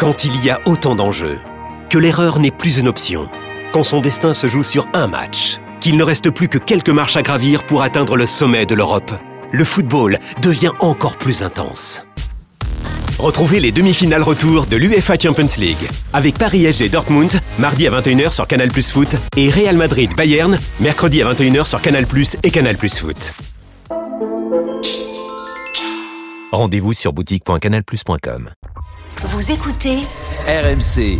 Quand il y a autant d'enjeux, que l'erreur n'est plus une option, quand son destin se joue sur un match, qu'il ne reste plus que quelques marches à gravir pour atteindre le sommet de l'Europe, le football devient encore plus intense. Retrouvez les demi-finales retour de l'UEFA Champions League avec Paris SG Dortmund, mardi à 21h sur Canal+ Foot et Real Madrid Bayern, mercredi à 21h sur Canal+ et Canal+ Foot. Rendez-vous sur boutique.canalplus.com. Vous écoutez RMC.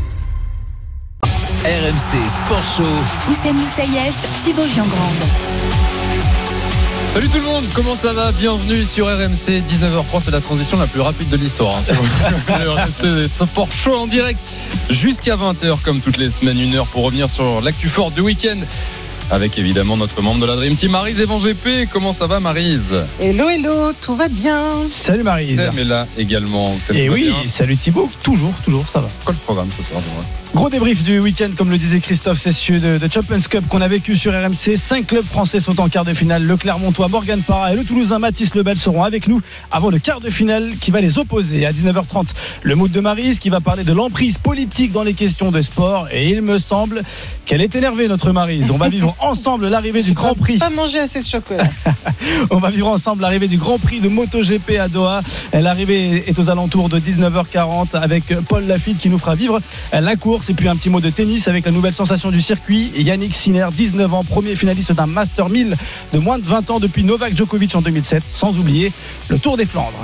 RMC Sport Show. Oussem Moussaïef, Thibaut Giangrande. Salut tout le monde, comment ça va? Bienvenue sur RMC, 19h03, c'est la transition la plus rapide de l'histoire. Le RMC Sport Show en direct jusqu'à 20h comme toutes les semaines, 1 heure pour revenir sur l'actu forte du week-end. Avec évidemment notre membre de la Dream Team, Maryse Evan GP. Comment ça va, Maryse? Hello, tout va bien. Salut Maryse. Sam est là également. Et oui, bien. Salut Thibaut, toujours, ça va. Quoi le programme ce soir? Gros débrief du week-end, comme le disait Christophe Cessieux de Champions Cup qu'on a vécu sur RMC. 5 clubs français sont en quart de finale. Le Clermontois Morgan Parra et le Toulousain Mathis Lebel seront avec nous avant le quart de finale qui va les opposer. À 19h30, le mood de Maryse qui va parler de l'emprise politique dans les questions de sport. Et il me semble qu'elle est énervée, notre Maryse. On va vivre ensemble l'arrivée du Grand Prix. Pas manger assez de chocolat. On va vivre ensemble l'arrivée du Grand Prix de MotoGP à Doha. L'arrivée est aux alentours de 19h40 avec Paul Lafitte qui nous fera vivre la course. Et puis un petit mot de tennis avec la nouvelle sensation du circuit, Yannick Sinner, 19 ans, premier finaliste d'un Master 1000 de moins de 20 ans depuis Novak Djokovic en 2007, sans oublier le Tour des Flandres.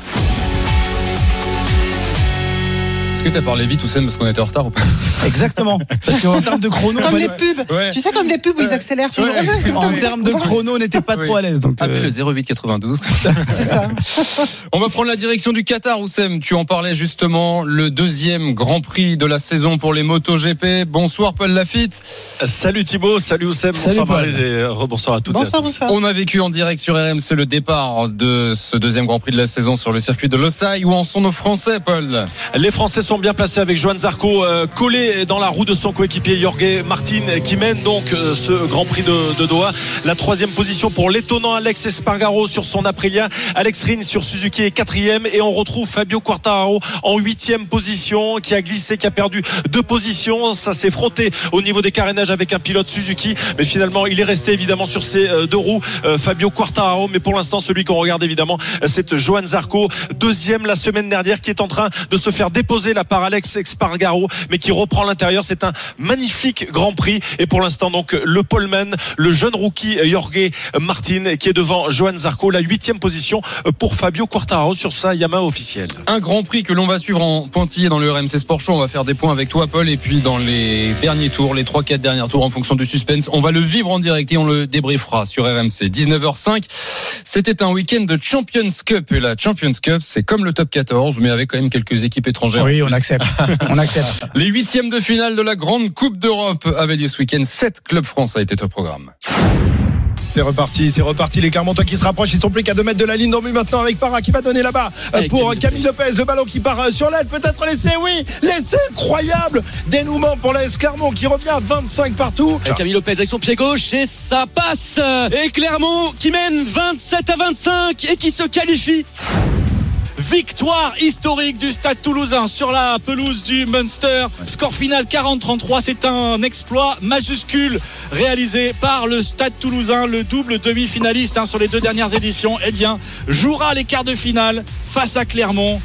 Est-ce que tu as parlé vite, Oussem, parce qu'on était en retard ou pas? Exactement. Parce qu'en termes de chrono, comme les pubs. Ouais. Tu sais, comme les pubs où ils accélèrent toujours. Ouais. En termes de chrono, on n'était pas trop à l'aise. Donc le 08 92. C'est ça. On va prendre la direction du Qatar, Oussem. Tu en parlais justement, le deuxième Grand Prix de la saison pour les MotoGP. Bonsoir Paul Lafitte. Salut Thibaut, salut Oussem, bonsoir Maryse et rebonsoir à toutes et à tous. Bonsoir. On a vécu en direct sur RMC le départ de ce deuxième Grand Prix de la saison sur le circuit de Losail. Où en sont nos Français, Paul? Les Français sont bien placés avec Johan Zarco collé dans la roue de son coéquipier Jorge Martin qui mène donc ce Grand Prix de Doha. La troisième position pour l'étonnant Alex Espargaro sur son Aprilia. Alex Rins sur Suzuki est 4e et on retrouve Fabio Quartararo en 8e position qui a glissé, qui a perdu 2 positions. Ça s'est frotté au niveau des carénages avec un pilote Suzuki, mais finalement il est resté évidemment sur ses 2 roues, Fabio Quartararo. Mais pour l'instant celui qu'on regarde évidemment c'est Johan Zarco, 2e la semaine dernière, qui est en train de se faire déposer là par Alex Espargaro, mais qui reprend l'intérieur. C'est un magnifique Grand Prix et pour l'instant donc le poleman, le jeune rookie Jorge Martin qui est devant Johan Zarco, la 8e position pour Fabio Quartararo sur sa Yamaha officielle. Un Grand Prix que l'on va suivre en pointillé dans le RMC Sport Show. On va faire des points avec toi Paul, et puis dans les derniers tours, les 3-4 derniers tours en fonction du suspense, on va le vivre en direct et on le débriefera sur RMC. 19h05, c'était un week-end de Champions Cup et la Champions Cup c'est comme le top 14 mais avec quand même quelques équipes étrangères. Oui, on accepte. Les 8e de finale de la Grande Coupe d'Europe avaient lieu ce week-end. 7 clubs français étaient au programme. C'est reparti, les Clermontois qui se rapprochent, ils sont plus qu'à 2 mètres de la ligne d'en but maintenant avec Parra qui va donner là-bas pour Camille Lopez, le ballon qui part sur l'aide, peut-être l'essai, oui, l'essai incroyable, dénouement pour l'AS Clermont qui revient à 25 partout. Camille Lopez avec son pied gauche et ça passe, et Clermont qui mène 27-25 et qui se qualifie. Victoire historique du Stade Toulousain sur la pelouse du Munster. Score final 40-33. C'est un exploit majuscule réalisé par le Stade Toulousain, le double demi-finaliste sur les 2 dernières éditions. Eh bien, jouera les quarts de finale face à Clermont.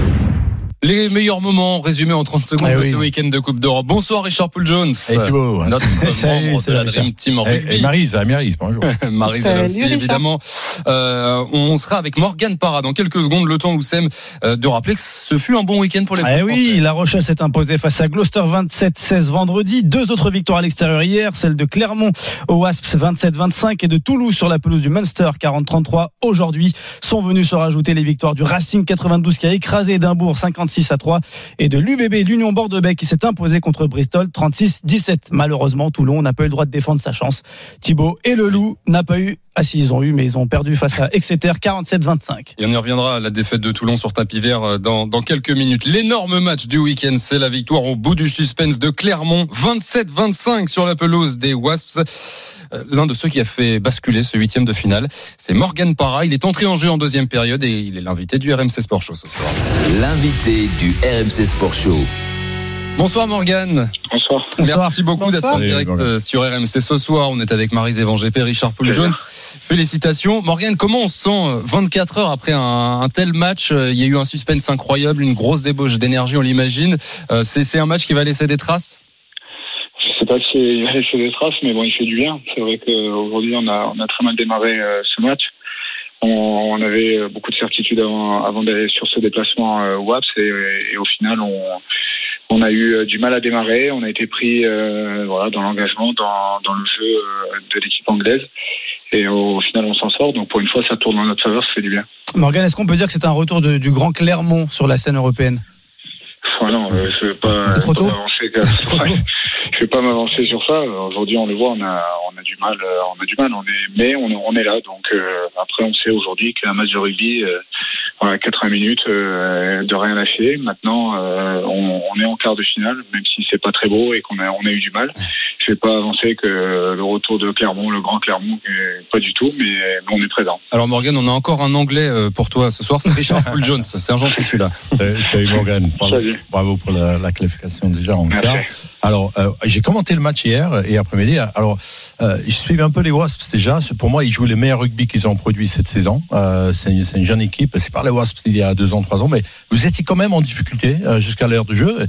Les meilleurs moments résumés en 30 secondes de ce week-end de Coupe d'Europe. Bonsoir Richard Poul-Jones. Et Thibaut. Notre membre de la Dream Team en rugby. Et Maryse, bonjour. Maryse aussi, évidemment. On sera avec Morgan Parra dans quelques secondes. Le temps, Oussem, de rappeler que ce fut un bon week-end pour les Français. Oui, La Rochelle s'est imposée face à Gloucester 27-16 vendredi. 2 autres victoires à l'extérieur hier, celle de Clermont au Wasps 27-25 et de Toulouse sur la pelouse du Munster 40-33. Aujourd'hui sont venus se rajouter les victoires du Racing 92 qui a écrasé Édimbourg 56-3 et de l'UBB, l'Union Bordeaux-Bègles qui s'est imposé contre Bristol 36-17. Malheureusement, Toulon n'a pas eu le droit de défendre sa chance. Thibaut et le Loup n'a pas eu Ah si, ils ont eu, mais ils ont perdu face à Exeter 47-25. Et on y reviendra à la défaite de Toulon sur tapis vert dans quelques minutes. L'énorme match du week-end, c'est la victoire au bout du suspense de Clermont, 27-25 sur la pelouse des Wasps. L'un de ceux qui a fait basculer ce 8e de finale, c'est Morgan Parra. Il est entré en jeu en deuxième période et il est l'invité du RMC Sport Show ce soir. L'invité du RMC Sport Show. Bonsoir Morgan. Bonsoir. Merci beaucoup d'être en direct sur RMC ce soir. On est avec Maryse Evangépé, Richard Poul-Jones. Félicitations. Morgan, comment on se sent 24 heures après un tel match? Il y a eu un suspense incroyable, une grosse débauche d'énergie, on l'imagine. C'est un match qui va laisser des traces? Je sais pas si il va laisser des traces, mais bon, il fait du bien. C'est vrai qu'aujourd'hui, on a très mal démarré ce match. On avait beaucoup de certitudes avant d'aller sur ce déplacement WAPS et au final, on a eu du mal à démarrer. On a été pris dans l'engagement, dans le jeu de l'équipe anglaise. Et au final, on s'en sort. Donc pour une fois, ça tourne en notre faveur, ça fait du bien. Morgan, est-ce qu'on peut dire que c'est un retour du grand Clermont sur la scène européenne? Non, je vais pas m'avancer. Je vais pas m'avancer sur ça. Aujourd'hui, on le voit, on a du mal. Mais on est là. Donc après, on sait aujourd'hui qu'un match de rugby, 80 minutes de rien lâcher. Maintenant, on est en quart de finale, même si c'est pas très beau et qu'on a eu du mal. Je vais pas avancer que le retour de Clermont, le grand Clermont, pas du tout, mais on est présent. Alors Morgan, on a encore un Anglais pour toi ce soir, c'est Richard Poul-Jones. C'est un gentil celui-là. Salut Morgan. Bravo pour la qualification déjà en quart. Alors j'ai commenté le match hier et après-midi. Alors je suivais un peu les Wasps déjà. Pour moi, ils jouent les meilleurs rugby qu'ils ont produit cette saison. C'est une jeune équipe. C'est pas les Wasps il y a 2 ans, 3 ans, mais vous étiez quand même en difficulté jusqu'à l'heure de jeu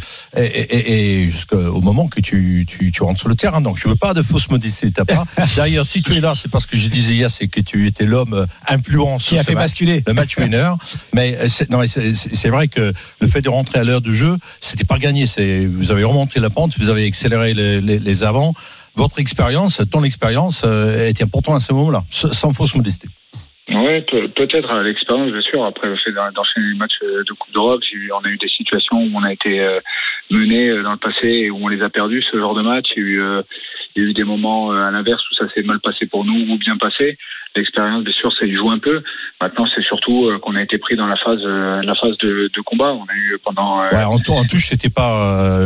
et jusqu'au moment que tu rentres sur le terrain. Donc je veux pas de fausse modestie de ta part. D'ailleurs, si tu es là, c'est parce que je disais hier, c'est que tu étais l'homme influence qui a fait basculer le match winner. Mais c'est vrai que le fait de rentrer à l'heure du jeu, c'était pas gagné. Vous avez remonté la pente, vous avez accéléré les avants. Votre expérience, ton expérience était importante à ce moment-là, sans fausse modestie. Oui, peut-être l'expérience, bien sûr. Après le fait d'enchaîner les matchs de Coupe d'Europe, on a eu des situations où on a été mené dans le passé et où on les a perdus, ce genre de match. Il y a eu des moments à l'inverse où ça s'est mal passé pour nous ou bien passé. L'expérience, bien sûr, ça y joue un peu. Maintenant, c'est surtout qu'on a été pris dans la phase de combat. On a eu pendant. En touche, c'était pas.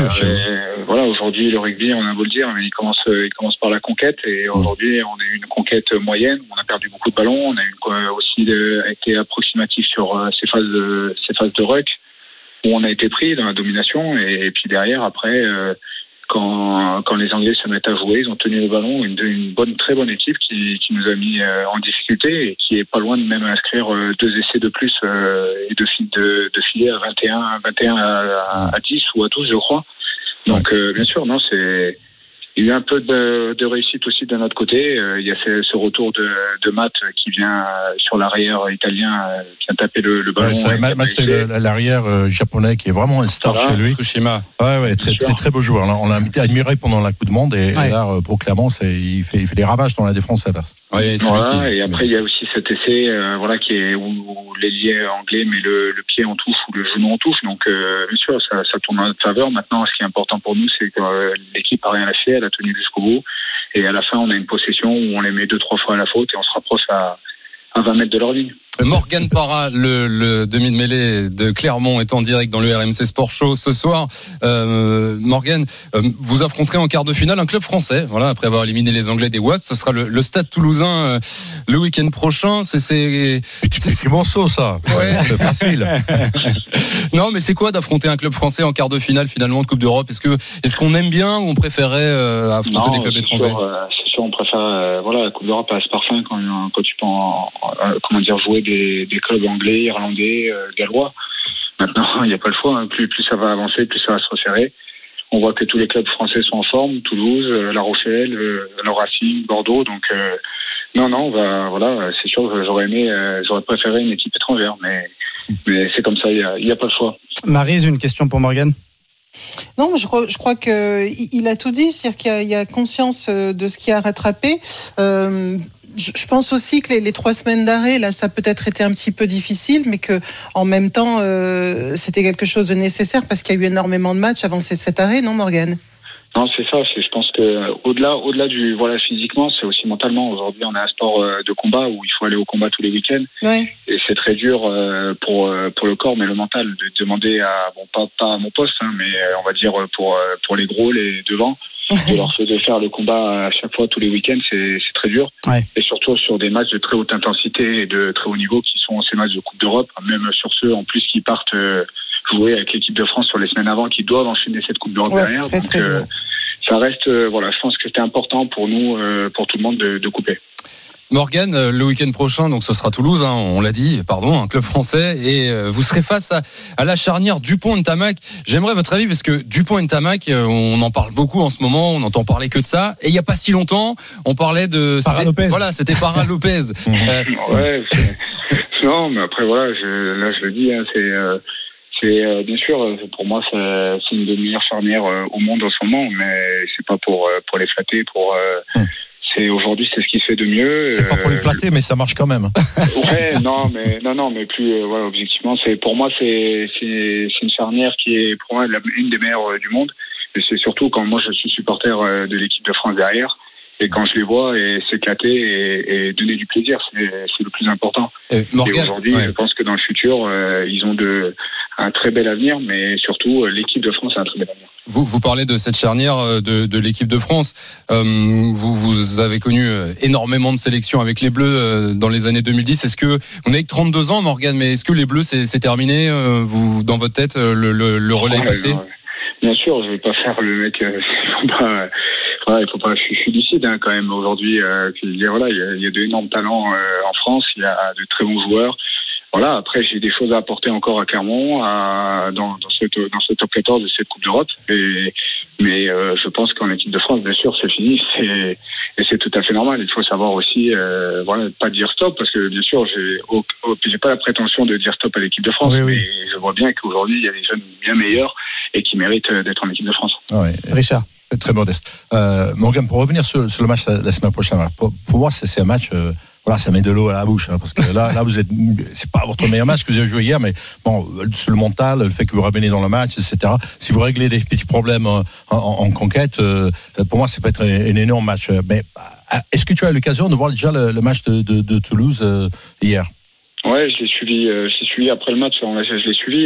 Voilà, aujourd'hui, le rugby, on a beau le dire, mais il commence par la conquête. Et aujourd'hui, on a eu une conquête moyenne. On a perdu beaucoup de ballons. On a aussi été approximatif sur ces phases de ruck où on a été pris dans la domination. Et puis derrière, après. Quand les Anglais se mettent à jouer, ils ont tenu le ballon, une très bonne équipe qui nous a mis en difficulté et qui est pas loin de même inscrire 2 essais de plus et de filer à 21 à 10 ou à 12, je crois. Donc bien sûr, il y a eu un peu de réussite aussi de notre côté. Il y a ce retour de Matt qui vient sur l'arrière italien, qui a tapé le ballon. C'est l'arrière japonais qui est vraiment un star chez lui. Tsushima. Très beau joueur. On l'a admiré pendant la Coupe du Monde et là, pour Clermont, il fait des ravages dans la défense adverse. Et après, il y a aussi cet essai qui est où l'ailier anglais met le pied en touche ou le genou en touche. Donc, bien sûr, ça tourne en notre faveur. Maintenant, ce qui est important pour nous, c'est que l'équipe a rien lâché. Elle a tenu jusqu'au bout et à la fin on a une possession où on les met 2-3 fois à la faute et on se rapproche à 20 mètres de leur ligne. Morgan Parra, le demi de mêlée de Clermont, est en direct dans le RMC Sport Show ce soir. Morgan, vous affronterez en quart de finale un club français. Voilà, après avoir éliminé les Anglais des Wasps, ce sera le Stade Toulousain le week-end prochain. C'est morceau ça. Ouais. C'est facile. Non, mais c'est quoi d'affronter un club français en quart de finale finalement de Coupe d'Europe? Est-ce qu'on aime bien ou on préférait affronter des clubs étrangers? C'est sûr, on préfère la Coupe d'Europe à ce parfum quand tu peux jouer des clubs anglais, irlandais, gallois. Maintenant, il n'y a pas le choix. Plus ça va avancer, plus ça va se resserrer. On voit que tous les clubs français sont en forme. Toulouse, La Rochelle, le Racing, Bordeaux. Donc, c'est sûr que j'aurais préféré une équipe étrangère. Mais c'est comme ça, il n'y a pas le choix. Maryse, une question pour Morgan. Non, je crois qu'il a tout dit. C'est-à-dire qu'il y a conscience de ce qui a rattrapé. Je pense aussi que les 3 semaines d'arrêt, là, ça a peut-être été un petit peu difficile, mais que en même temps, c'était quelque chose de nécessaire parce qu'il y a eu énormément de matchs avant cet arrêt, non, Morgan? Non, c'est ça. Je pense que que au-delà du physiquement, c'est aussi mentalement. Aujourd'hui, on a un sport de combat où il faut aller au combat tous les week-ends. Ouais. Et c'est très dur pour le corps, mais le mental, de demander pas à mon poste, mais on va dire pour les gros, les devants, de faire le combat à chaque fois tous les week-ends, c'est très dur. Ouais. Et surtout sur des matchs de très haute intensité et de très haut niveau qui sont ces matchs de Coupe d'Europe, même sur ceux en plus qui partent jouer avec l'équipe de France sur les semaines avant, qui doivent enchaîner cette Coupe d'Europe derrière. Très, Donc, très dur. ça reste, je pense que c'était important pour nous, pour tout le monde de couper. Morgan, le week-end prochain, donc ce sera Toulouse, on l'a dit, un club français, et vous serez face à la charnière Dupont-Ntamak. J'aimerais votre avis, parce que Dupont-Ntamak, on en parle beaucoup en ce moment, on n'entend parler que de ça, et il n'y a pas si longtemps, on parlait de... Para-Lopez. Voilà, c'était Para-Lopez. Ouais, non, mais après, je le dis, c'est bien sûr, pour moi, c'est une des meilleures charnières au monde en ce moment, mais c'est pas pour les flatter, aujourd'hui, c'est ce qui se fait de mieux. C'est pas pour les flatter, mais ça marche quand même. Ouais, mais plus, objectivement, pour moi, c'est une charnière qui est pour moi une des meilleures du monde. Et c'est surtout quand moi je suis supporter de l'équipe de France derrière. Et quand je les vois s'éclater et donner du plaisir, c'est le plus important. Morgan, et aujourd'hui, je pense que dans le futur, ils ont un très bel avenir, mais surtout, l'équipe de France a un très bel avenir. Vous parlez de cette charnière de l'équipe de France. Vous avez connu énormément de sélections avec les Bleus dans les années 2010. Est-ce que vous n'avez que 32 ans, Morgan, mais est-ce que les Bleus c'est terminé? Vous, dans votre tête, le relais est passé? Bien sûr, je vais pas faire le mec. Il faut pas. Je suis lucide quand même aujourd'hui. Il y a d'énormes talents en France. Il y a de très bons joueurs. Voilà. Après, j'ai des choses à apporter encore à Clermont, dans ce top 14 de cette Coupe d'Europe. Mais je pense qu'en équipe de France, bien sûr, c'est fini. Et c'est tout à fait normal. Il faut savoir aussi, pas dire stop, parce que bien sûr, j'ai pas la prétention de dire stop à l'équipe de France. Oui. Mais je vois bien qu'aujourd'hui, il y a des jeunes bien meilleurs et qui méritent d'être en équipe de France. Ouais. Richard. Très modeste. Morgan, pour revenir sur le match la semaine prochaine, pour moi, c'est un match. Ça met de l'eau à la bouche, parce que là, c'est pas votre meilleur match que vous avez joué hier, mais bon, sur le mental, le fait que vous revenez dans le match, etc. Si vous réglez des petits problèmes en conquête, pour moi, ça peut être un énorme match. Mais est-ce que tu as eu l'occasion de voir déjà le match de Toulouse hier? Ouais, je l'ai suivi après le match. Je l'ai suivi.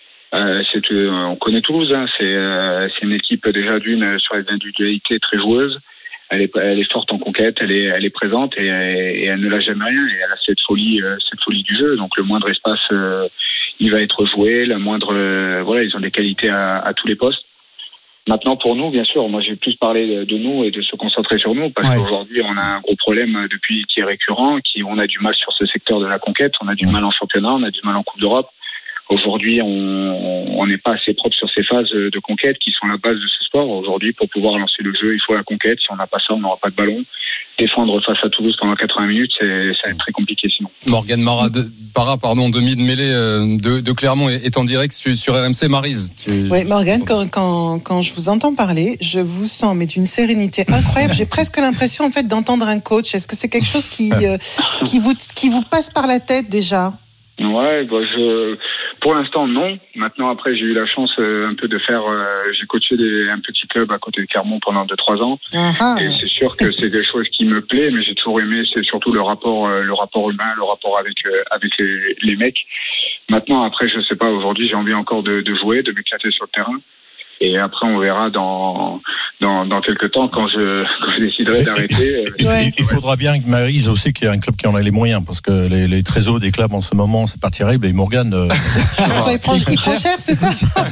On connaît Toulouse, c'est une équipe déjà sur les individualités très joueuse. Elle est forte en conquête, elle est présente et elle ne lâche jamais rien. Et elle a cette folie du jeu. Donc le moindre espace, il va être joué. Le moindre, ils ont des qualités à tous les postes. Maintenant, pour nous, bien sûr, moi j'ai plus parlé de nous et de se concentrer sur nous, parce qu'aujourd'hui on a un gros problème qui est récurrent, on a du mal sur ce secteur de la conquête, on a du mal en championnat, on a du mal en Coupe d'Europe. Aujourd'hui, on n'est pas assez propre sur ces phases de conquête qui sont la base de ce sport. Aujourd'hui, pour pouvoir lancer le jeu, il faut la conquête. Si on n'a pas ça, on n'aura pas de ballon. Défendre face à Toulouse pendant 80 minutes, ça va être très compliqué sinon. Morgan Parra, demi de mêlée de Clermont est en direct sur RMC. Maryse. Oui, Morgan, quand je vous entends parler, je vous sens d'une sérénité incroyable. J'ai presque l'impression en fait d'entendre un coach. Est-ce que c'est quelque chose qui vous passe par la tête déjà? Ouais, pour l'instant non. Maintenant, après, j'ai eu la chance un peu de faire. J'ai coaché un petit club à côté de Clermont pendant 2-3 ans. Et c'est sûr que c'est des choses qui me plaît, mais j'ai toujours aimé. C'est surtout le rapport humain, le rapport avec les mecs. Maintenant, après, je sais pas. Aujourd'hui, j'ai envie encore de jouer, de m'éclater sur le terrain. Et après, on verra dans quelques temps quand je déciderai d'arrêter. Il faudra bien que Maryse aussi qu'il y ait un club qui en a les moyens, parce que les trésors des clubs en ce moment, c'est pas terrible. Et Morgan, il prend cher, c'est ça?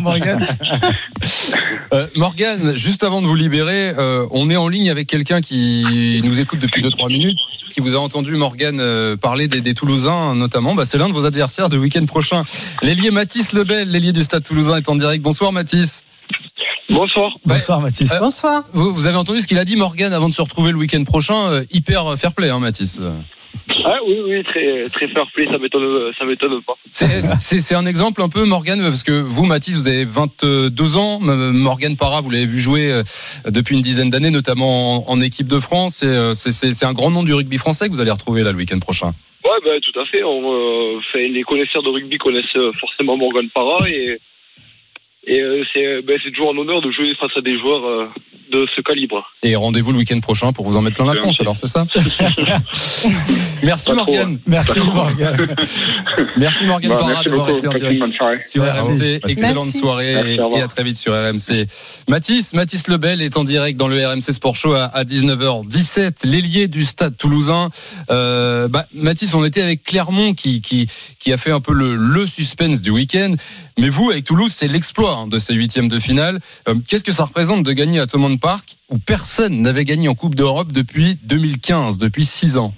Morgan, juste avant de vous libérer, on est en ligne avec quelqu'un qui nous écoute depuis 2-3 minutes, qui vous a entendu, Morgan, parler des Toulousains, notamment. C'est l'un de vos adversaires du week-end prochain. L'ailier Mathis Lebel, l'ailier du Stade Toulousain, est en direct. Bonsoir Mathis. Bonsoir. Bonsoir Mathis. Bonsoir. Vous avez entendu ce qu'il a dit, Morgan, avant de se retrouver le week-end prochain. Hyper fair play, Mathis. Ah oui, très, très fair play, ça m'étonne pas. C'est un exemple un peu, Morgan, parce que vous, Mathis, vous avez 22 ans. Morgan Parra, vous l'avez vu jouer depuis une dizaine d'années, notamment en équipe de France. C'est un grand nom du rugby français que vous allez retrouver là le week-end prochain. Ouais, tout à fait. Les connaisseurs de rugby connaissent forcément Morgan Parra Et c'est toujours un honneur de jouer face à des joueurs de ce calibre. Et rendez-vous le week-end prochain pour vous en mettre plein la tronche, alors c'est ça? Merci Morgane. Merci Morgane. Merci Morgane Parra d'avoir été en direct sur RMC. Excellente Merci. soirée et à très vite sur RMC. Mathis Lebel est en direct dans le RMC Sport Show à 19h17. L'ailier du Stade Toulousain. Mathis, on était avec Clermont qui a fait un peu le suspense du week-end. Mais vous, avec Toulouse, c'est l'exploit de ces huitièmes de finale. Qu'est-ce que ça représente de gagner à Thomond Park où personne n'avait gagné en Coupe d'Europe depuis 2015, depuis 6 ans?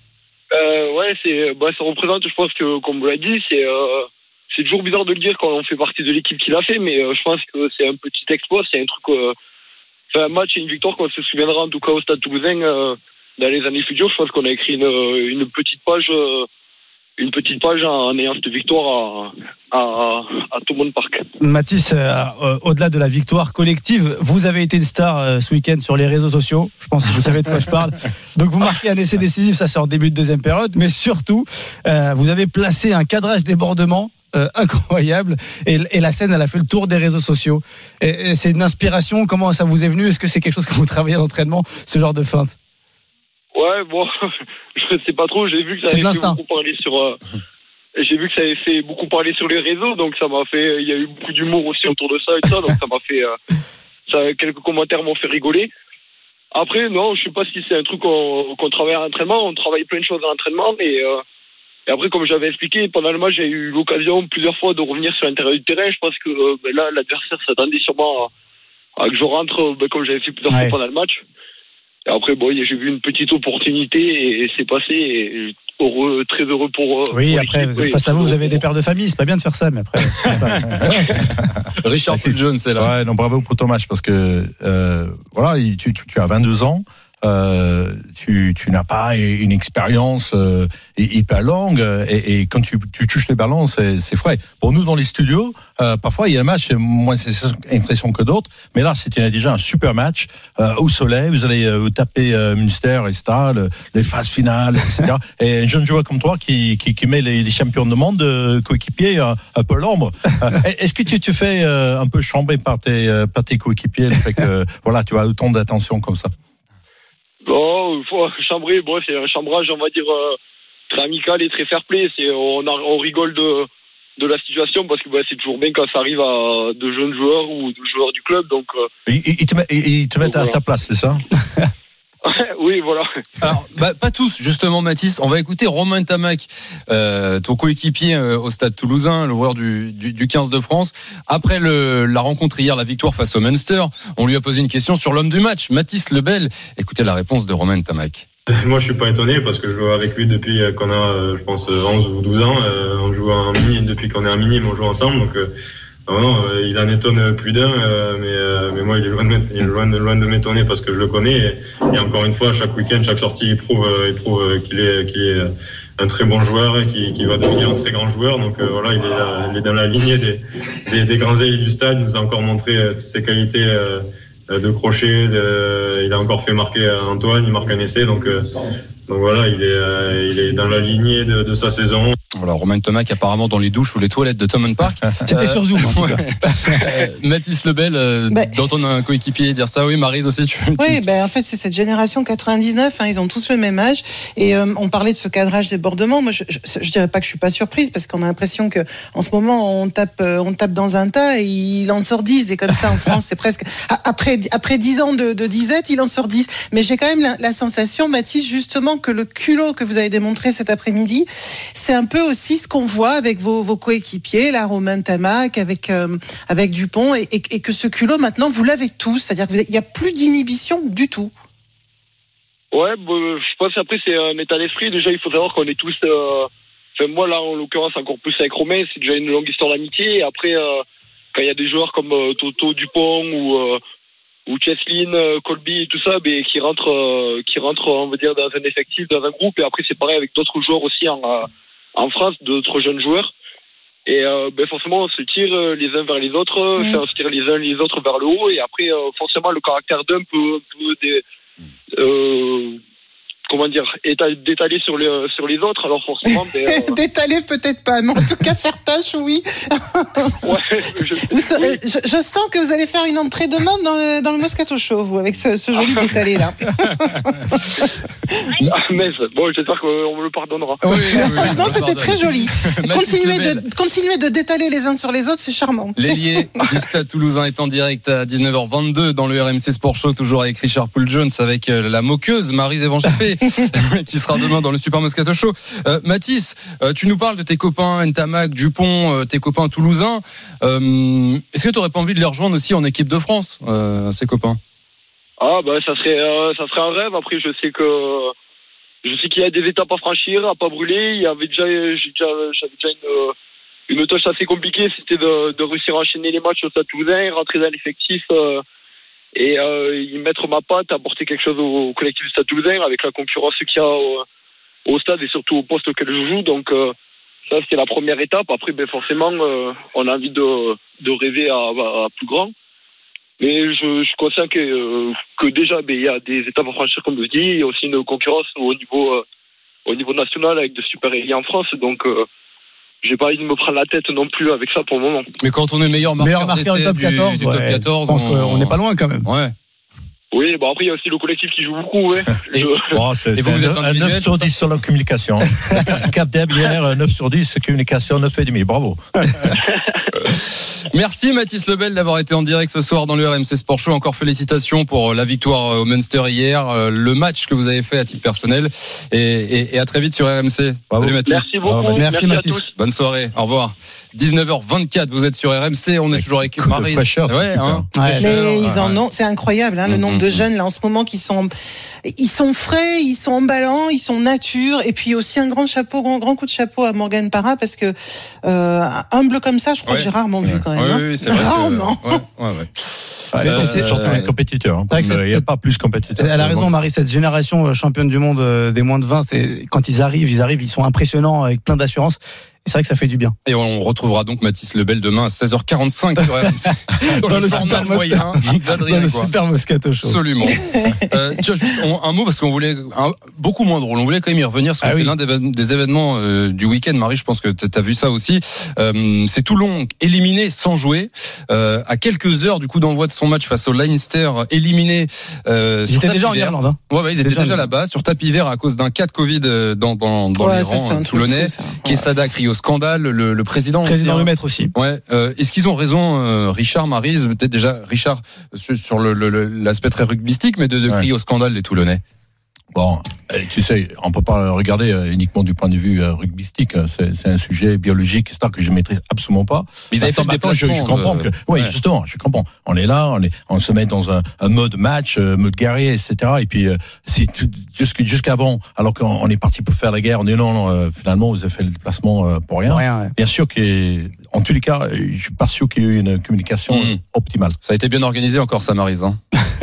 Ça représente, je pense que, comme vous l'avez dit, c'est toujours bizarre de le dire quand on fait partie de l'équipe qui l'a fait, mais je pense que c'est un petit exploit, c'est un truc, un match et une victoire qu'on se souviendra en tout cas au Stade Toulousain dans les années futures. Je pense qu'on a écrit une petite page en ayant cette victoire à Thomond Park. Mathis, au-delà de la victoire collective, vous avez été une star ce week-end sur les réseaux sociaux. Je pense que vous savez de quoi je parle. Donc vous marquez un essai décisif, ça c'est en début de deuxième période, mais surtout, vous avez placé un cadrage débordement incroyable et la scène elle a fait le tour des réseaux sociaux. Et c'est une inspiration, comment ça vous est venu? Est-ce que c'est quelque chose que vous travaillez à l'entraînement, ce genre de feinte? Ouais, bon, je sais pas trop. J'ai vu que ça avait fait beaucoup parler sur. J'ai vu que ça avait fait beaucoup parler sur les réseaux, donc ça m'a fait. Il y a eu beaucoup d'humour aussi autour de ça et tout ça, donc ça m'a fait. Quelques commentaires m'ont fait rigoler. Après, non, je sais pas si c'est un truc qu'on travaille à l'entraînement. On travaille plein de choses à l'entraînement, mais et après, comme j'avais expliqué, pendant le match, j'ai eu l'occasion plusieurs fois de revenir sur l'intérieur du terrain. Je pense que là, l'adversaire s'attendait sûrement à que je rentre, comme j'avais fait plusieurs fois pendant le match. Et après, j'ai vu une petite opportunité et c'est passé. Et heureux, très heureux pour. Oui, après, face à vous avez des pères de famille. C'est pas bien de faire ça, mais après. Richard Jones, c'est là. Ouais, non, bravo pour ton match parce que tu as 22 ans. Tu n'as pas une expérience hyper longue et quand tu touches les ballons c'est frais. Pour nous dans les studios parfois il y a un match moins c'est impression que d'autres, mais là c'était déjà un super match au soleil. Vous allez taper Münster et Stahl, les phases finales, etc. Et un jeune joueur comme toi qui met les champions du monde coéquipiers un peu l'ombre. Est-ce que tu te fais un peu chambrer par tes coéquipiers, le fait que tu as autant d'attention comme ça? Non, chambrer, c'est un chambrage, on va dire, très amical et très fair-play. On rigole de la situation parce que c'est toujours bien quand ça arrive à de jeunes joueurs ou de joueurs du club. Donc, ils te mettent à ta place, c'est ça? Oui, voilà. Alors, pas tous, justement, Mathis. On va écouter Romain Tamac, ton coéquipier au Stade Toulousain, le joueur du 15 de France. Après la rencontre hier, la victoire face au Munster, on lui a posé une question sur l'homme du match, Mathis Lebel. Écoutez la réponse de Romain Tamac. Moi, je suis pas étonné parce que je joue avec lui depuis qu'on a, je pense, 11 ou 12 ans. On joue en mini depuis qu'on est en mini, mais on joue ensemble. Donc, il en étonne plus d'un, mais moi il est loin de m'étonner parce que je le connais et encore une fois chaque week-end, chaque sortie il prouve qu'il est un très bon joueur et qui va devenir un très grand joueur. Donc il est dans la lignée des grands ailiers du stade. Il nous a encore montré toutes ses qualités de crochet. Il a encore fait marquer Antoine, il marque un essai. Donc voilà, il est dans la lignée de sa saison. Voilà, Romain Tamac apparemment dans les douches ou les toilettes de Thomond Park. C'était sur Zoom en tout cas. Mathis Lebel, d'entendre un coéquipier dire ça, oui, Maryse aussi. Oui, en fait c'est cette génération 99, ils ont tous le même âge et on parlait de ce cadrage débordement. Moi je dirais pas que je suis pas surprise parce qu'on a l'impression que en ce moment on tape dans un tas et il en sort 10 et comme ça en France c'est presque après 10 ans de disette il en sort 10. Mais j'ai quand même la sensation, Mathis, justement que le culot que vous avez démontré cet après-midi, c'est un peu aussi ce qu'on voit avec vos coéquipiers, là, Romain Tamac, avec Dupont, et que ce culot, maintenant, vous l'avez tous, c'est-à-dire qu'il n'y a plus d'inhibition du tout. Ouais, je pense après, c'est un état d'esprit. Déjà, il faut savoir qu'on est tous... moi, là, en l'occurrence, encore plus avec Romain, c'est déjà une longue histoire d'amitié. Et après, quand il y a des joueurs comme Toto, Dupont ou Cheslin, Colby et tout ça, qui rentrent, on va dire, dans un effectif, dans un groupe. Et après, c'est pareil avec d'autres joueurs aussi en France, d'autres jeunes joueurs. Et forcément, on se tire les uns vers les autres, on se tire les uns les autres vers le haut. Et après, forcément, le caractère d'un peut d'étaler sur les autres, alors forcément d'étaler peut-être pas, mais en tout cas faire tâche, oui. Je sens que vous allez faire une entrée demain dans le Moscato Show, vous, avec ce joli détalé là. Mais bon, j'espère qu'on me le pardonnera. Non, c'était très joli. Continuer de détaler les uns sur les autres, c'est charmant. L'ailier du Stade Toulousain est en direct à 19h22 dans le RMC Sport Show, toujours avec Richard Poul-Jones, avec la moqueuse Maryse Evangelpé qui sera demain dans le Super Moscato Show. Mathis, tu nous parles de tes copains Ntamak, Dupont, tes copains toulousains. Est-ce que tu n'aurais pas envie de les rejoindre aussi en équipe de France, ces copains? Ah bah ça serait un rêve. Après je sais qu'il y a des étapes à franchir, à pas brûler. J'avais déjà une tâche assez compliquée, c'était de réussir à enchaîner les matchs au Stade Toulousain, rentrer dans l'effectif et y mettre ma patte, apporter quelque chose au collectif du Stade Toulousain avec la concurrence qu'il y a au stade et surtout au poste auquel je joue. Donc ça c'était la première étape. Après forcément on a envie de rêver à plus grand. Mais je suis conscient que déjà il y a des étapes à franchir, comme je dis. Il y a aussi une concurrence au niveau national avec de super ailiers en France. Donc j'ai pas envie de me prendre la tête non plus avec ça pour le moment. Mais quand on est meilleur marqueur du top 14, je pense qu'on n'est pas loin quand même. Ouais. Oui, bon après il y a aussi le collectif qui joue beaucoup. Ouais. Et vous êtes un 9 sur 10 sur la communication. Cap Deb hier, 9 sur 10, communication 9,5. Bravo. Merci Mathis Lebel d'avoir été en direct ce soir dans le RMC Sport Show. Encore félicitations pour la victoire au Munster hier, le match que vous avez fait à titre personnel et à très vite sur RMC. Bravo. Salut Mathis. Merci beaucoup. Merci Mathis. Bonne soirée. Au revoir. 19h24, vous êtes sur RMC, on est toujours avec Maryse. Mais ils en ont, c'est incroyable, le nombre de jeunes là en ce moment ils sont frais, ils sont emballants, ils sont nature, et puis aussi un grand coup de chapeau à Morgan Parra parce que humble comme ça, je crois que j'ai rarement vu quand même. Oui, c'est vrai. Rarement. C'est surtout un compétiteur. Il n'y a pas plus compétiteur. Elle a raison, Marie. Cette génération championne du monde des moins de 20, c'est quand ils arrivent, ils sont impressionnants avec plein d'assurance. Et c'est vrai que ça fait du bien. Et on retrouvera donc Mathis Lebel demain à 16h45 sur RMC. dans le super moyen d'Adrien. Dans le Super Moscato Show. Absolument. Tiens, juste un mot parce qu'on voulait beaucoup moins drôle. On voulait quand même y revenir parce que c'est l'un des événements du week-end. Marie, je pense que tu as vu ça aussi. C'est Toulon éliminé sans jouer à quelques heures du coup d'envoi de son match face au Leinster, éliminé. Ils étaient déjà en Irlande. Ouais, ils étaient déjà là-bas sur tapis vert à cause d'un cas de Covid dans les rangs toulonnais. Quesada crie au scandale, le président le maître aussi. Ouais. Est-ce qu'ils ont raison, Richard, Maryse, peut-être déjà Richard sur l'aspect très rugbystique, mais de crier au scandale les Toulonnais? Bon, tu sais, on peut pas regarder uniquement du point de vue rugbystique. C'est un sujet biologique, c'est ça que je maîtrise absolument pas. Mais ils avaient fait le déplacement. Je comprends que, justement, je comprends. On est là, on se met dans un mode match, mode guerrier, etc. Et puis, jusqu'avant, alors qu'on est parti pour faire la guerre, on dit non, finalement, vous avez fait le déplacement pour rien. Bien sûr en tous les cas, je suis pas sûr qu'il y ait eu une communication optimale. Ça a été bien organisé encore, ça, Maryse, hein.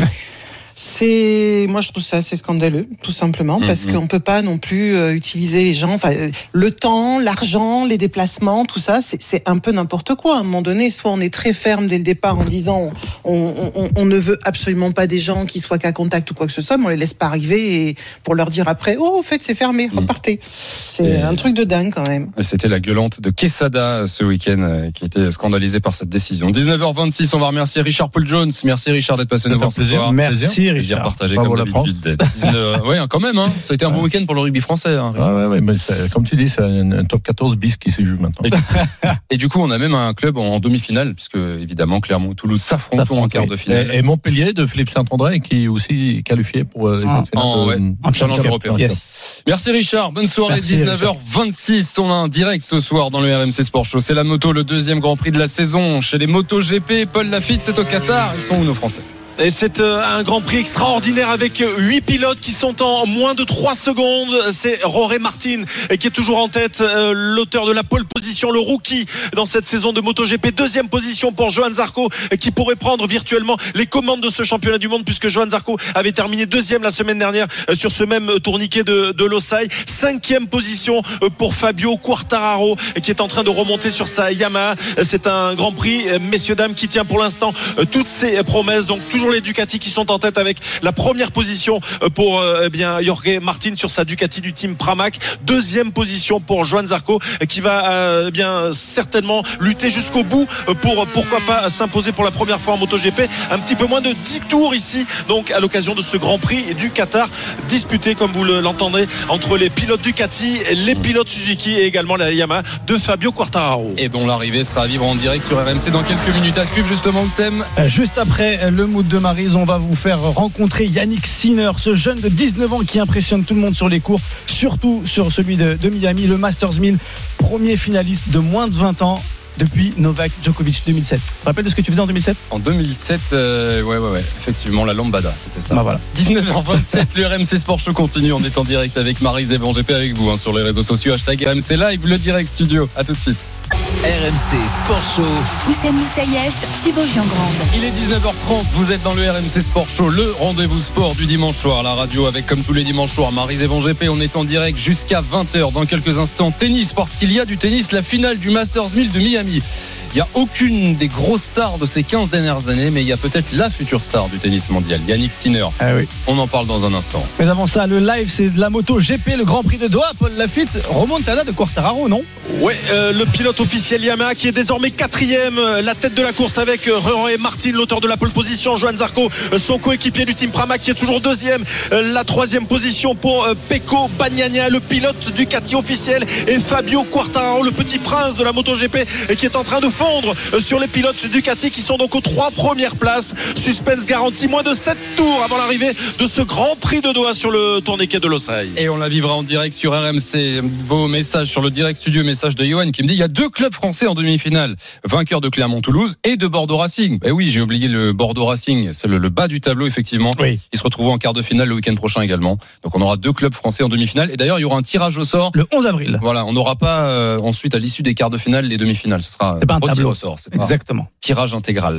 Moi je trouve ça assez scandaleux, tout simplement, parce qu'on peut pas non plus utiliser les gens, le temps, l'argent, les déplacements, tout ça, c'est un peu n'importe quoi. À un moment donné, soit on est très ferme dès le départ en disant on ne veut absolument pas des gens qui soient qu'à contact ou quoi que ce soit, mais on les laisse pas arriver et pour leur dire après, au fait c'est fermé, repartez. C'est un truc de dingue quand même. C'était la gueulante de Quesada ce week-end qui était scandalisée par cette décision. 19h26, on va remercier Richard Poul-Jones. Merci Richard d'être passé nous voir ce soir. Merci. Plaisir partagé comme d'habitude. Ouais, quand même, hein. Ça a été un bon week-end pour le rugby français. Hein, ouais, mais comme tu dis, c'est un top 14 bis qui se joue maintenant. Et du coup, on a même un club en demi-finale, puisque évidemment, Clermont et Toulouse s'affrontent en quart de finale. Et Montpellier de Philippe Saint-André qui est aussi qualifié pour les en challenge européen. Yes. Merci Richard, bonne soirée. 19h26, on a un direct ce soir dans le RMC Sport Show. C'est la moto, le deuxième Grand Prix de la saison chez les MotoGP. Paul Lafitte, c'est au Qatar. Ils sont où nos Français? Et c'est un Grand Prix extraordinaire avec 8 pilotes qui sont en moins de 3 secondes. C'est Jorge Martin qui est toujours en tête, l'auteur de la pole position, le rookie dans cette saison de MotoGP. Deuxième position pour Johan Zarco qui pourrait prendre virtuellement les commandes de ce championnat du monde, puisque Johan Zarco avait terminé deuxième la semaine dernière sur ce même tourniquet de Losail. Cinquième position pour Fabio Quartararo qui est en train de remonter sur sa Yamaha. C'est un Grand Prix, messieurs dames, qui tient pour l'instant toutes ses promesses. Donc toujours toujours les Ducati qui sont en tête avec la première position pour Jorge Martin sur sa Ducati du team Pramac. Deuxième position pour Johan Zarco qui va certainement lutter jusqu'au bout pour pourquoi pas s'imposer pour la première fois en MotoGP. Un petit peu moins de 10 tours ici, donc à l'occasion de ce Grand Prix du Qatar, disputé comme vous l'entendez entre les pilotes Ducati, les pilotes Suzuki et également la Yamaha de Fabio Quartararo. Et dont l'arrivée sera à vivre en direct sur RMC dans quelques minutes. À suivre justement le SEM. Juste après le mood de Maryse, on va vous faire rencontrer Yannick Sinner, ce jeune de 19 ans qui impressionne tout le monde sur les cours, surtout sur celui de Miami, le Masters 1000, premier finaliste de moins de 20 ans depuis Novak Djokovic 2007. Tu te rappelles de ce que tu faisais en 2007 ? En 2007, ouais, effectivement, la lambada, c'était ça. Bah voilà. 19h27, le RMC Sport Show continue. On est en direct avec Maryse et GP avec vous sur les réseaux sociaux. Hashtag RMC Live, le direct studio. À tout de suite. RMC Sport Show. Oussem Moussaïef, Thibaut Giangrande. Il est 19h30, vous êtes dans le RMC Sport Show, le rendez-vous sport du dimanche soir à la radio avec comme tous les dimanches soirs Maryse et GP. On est en direct jusqu'à 20h. Dans quelques instants, tennis, parce qu'il y a du tennis, la finale du Masters 1000 de Miami. Il n'y a aucune des grosses stars de ces 15 dernières années, mais il y a peut-être la future star du tennis mondial, Yannick Sinner. Ah oui. On en parle dans un instant. Mais avant ça, le live, c'est de la moto GP, le Grand Prix de Doha. Paul Lafitte, remontada de Quartararo, non ? Oui, le pilote officiel Yamaha qui est désormais 4e, la tête de la course avec Jorge Martin, l'auteur de la pole position, Johan Zarco, son coéquipier du team Pramac qui est toujours 2e, la 3e position pour Pecco Bagnaia, le pilote Ducati officiel, et Fabio Quartararo, le petit prince de la MotoGP qui est en train de fondre sur les pilotes Ducati qui sont donc aux 3 premières places. Suspense garanti, moins de 7 tours avant l'arrivée de ce Grand Prix de Doha sur le tourniquet de Losail. Et on la vivra en direct sur RMC. Vos messages sur le direct studio, message de Johan qui me dit il y a 2 clubs français en demi-finale, vainqueur de Clermont-Toulouse et de Bordeaux Racing. Et oui, j'ai oublié le Bordeaux Racing, c'est le bas du tableau effectivement. Oui. Ils se retrouvent en quart de finale le week-end prochain également. Donc on aura 2 clubs français en demi-finale et d'ailleurs il y aura un tirage au sort le 11 avril. Voilà, on n'aura pas ensuite à l'issue des quarts de finale les demi-finales. Ce sera c'est pas un tableau au sort, c'est exactement. Tirage intégral.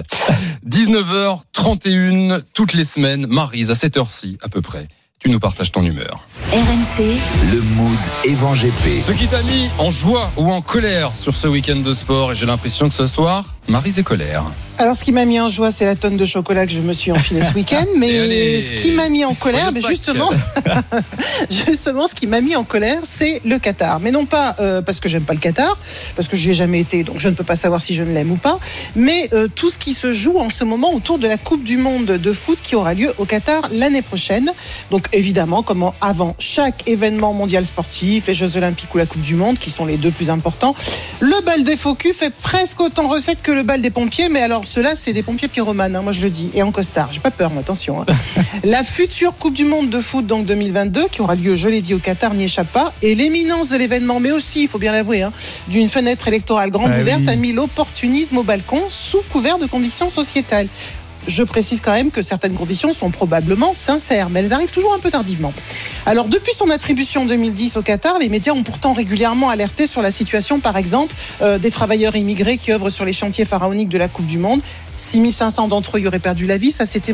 19h31 toutes les semaines, Maryse à cette heure-ci à peu près. Tu nous partages ton humeur. RMC, Le mood Evan GP. Ce qui t'a mis en joie ou en colère sur ce week-end de sport, et j'ai l'impression que ce soir, Maryse est colère. Alors, ce qui m'a mis en joie, c'est la tonne de chocolat que je me suis enfilé ce week-end. Mais ce qui m'a mis en colère, mais justement, ce qui m'a mis en colère, c'est le Qatar. Mais non pas parce que j'aime pas le Qatar, parce que j'y ai jamais été, donc je ne peux pas savoir si je ne l'aime ou pas. Mais tout ce qui se joue en ce moment autour de la Coupe du Monde de foot qui aura lieu au Qatar l'année prochaine. Donc évidemment, comme avant chaque événement mondial sportif, les Jeux Olympiques ou la Coupe du Monde, qui sont les 2 plus importants, le bal des faux culs fait presque autant recette que le bal des pompiers. Mais alors ceux-là, c'est des pompiers pyromanes, moi je le dis, et en costard. J'ai pas peur, moi, attention. La future Coupe du Monde de foot, donc 2022, qui aura lieu, je l'ai dit, au Qatar, n'y échappe pas. Et l'éminence de l'événement, mais aussi, il faut bien l'avouer, d'une fenêtre électorale grande ouverte, a mis l'opportunisme au balcon sous couvert de convictions sociétales. Je précise quand même que certaines convictions sont probablement sincères, mais elles arrivent toujours un peu tardivement. Alors, depuis son attribution en 2010 au Qatar, les médias ont pourtant régulièrement alerté sur la situation, par exemple, des travailleurs immigrés qui œuvrent sur les chantiers pharaoniques de la Coupe du Monde. 6500 d'entre eux y auraient perdu la vie. Ça, c'était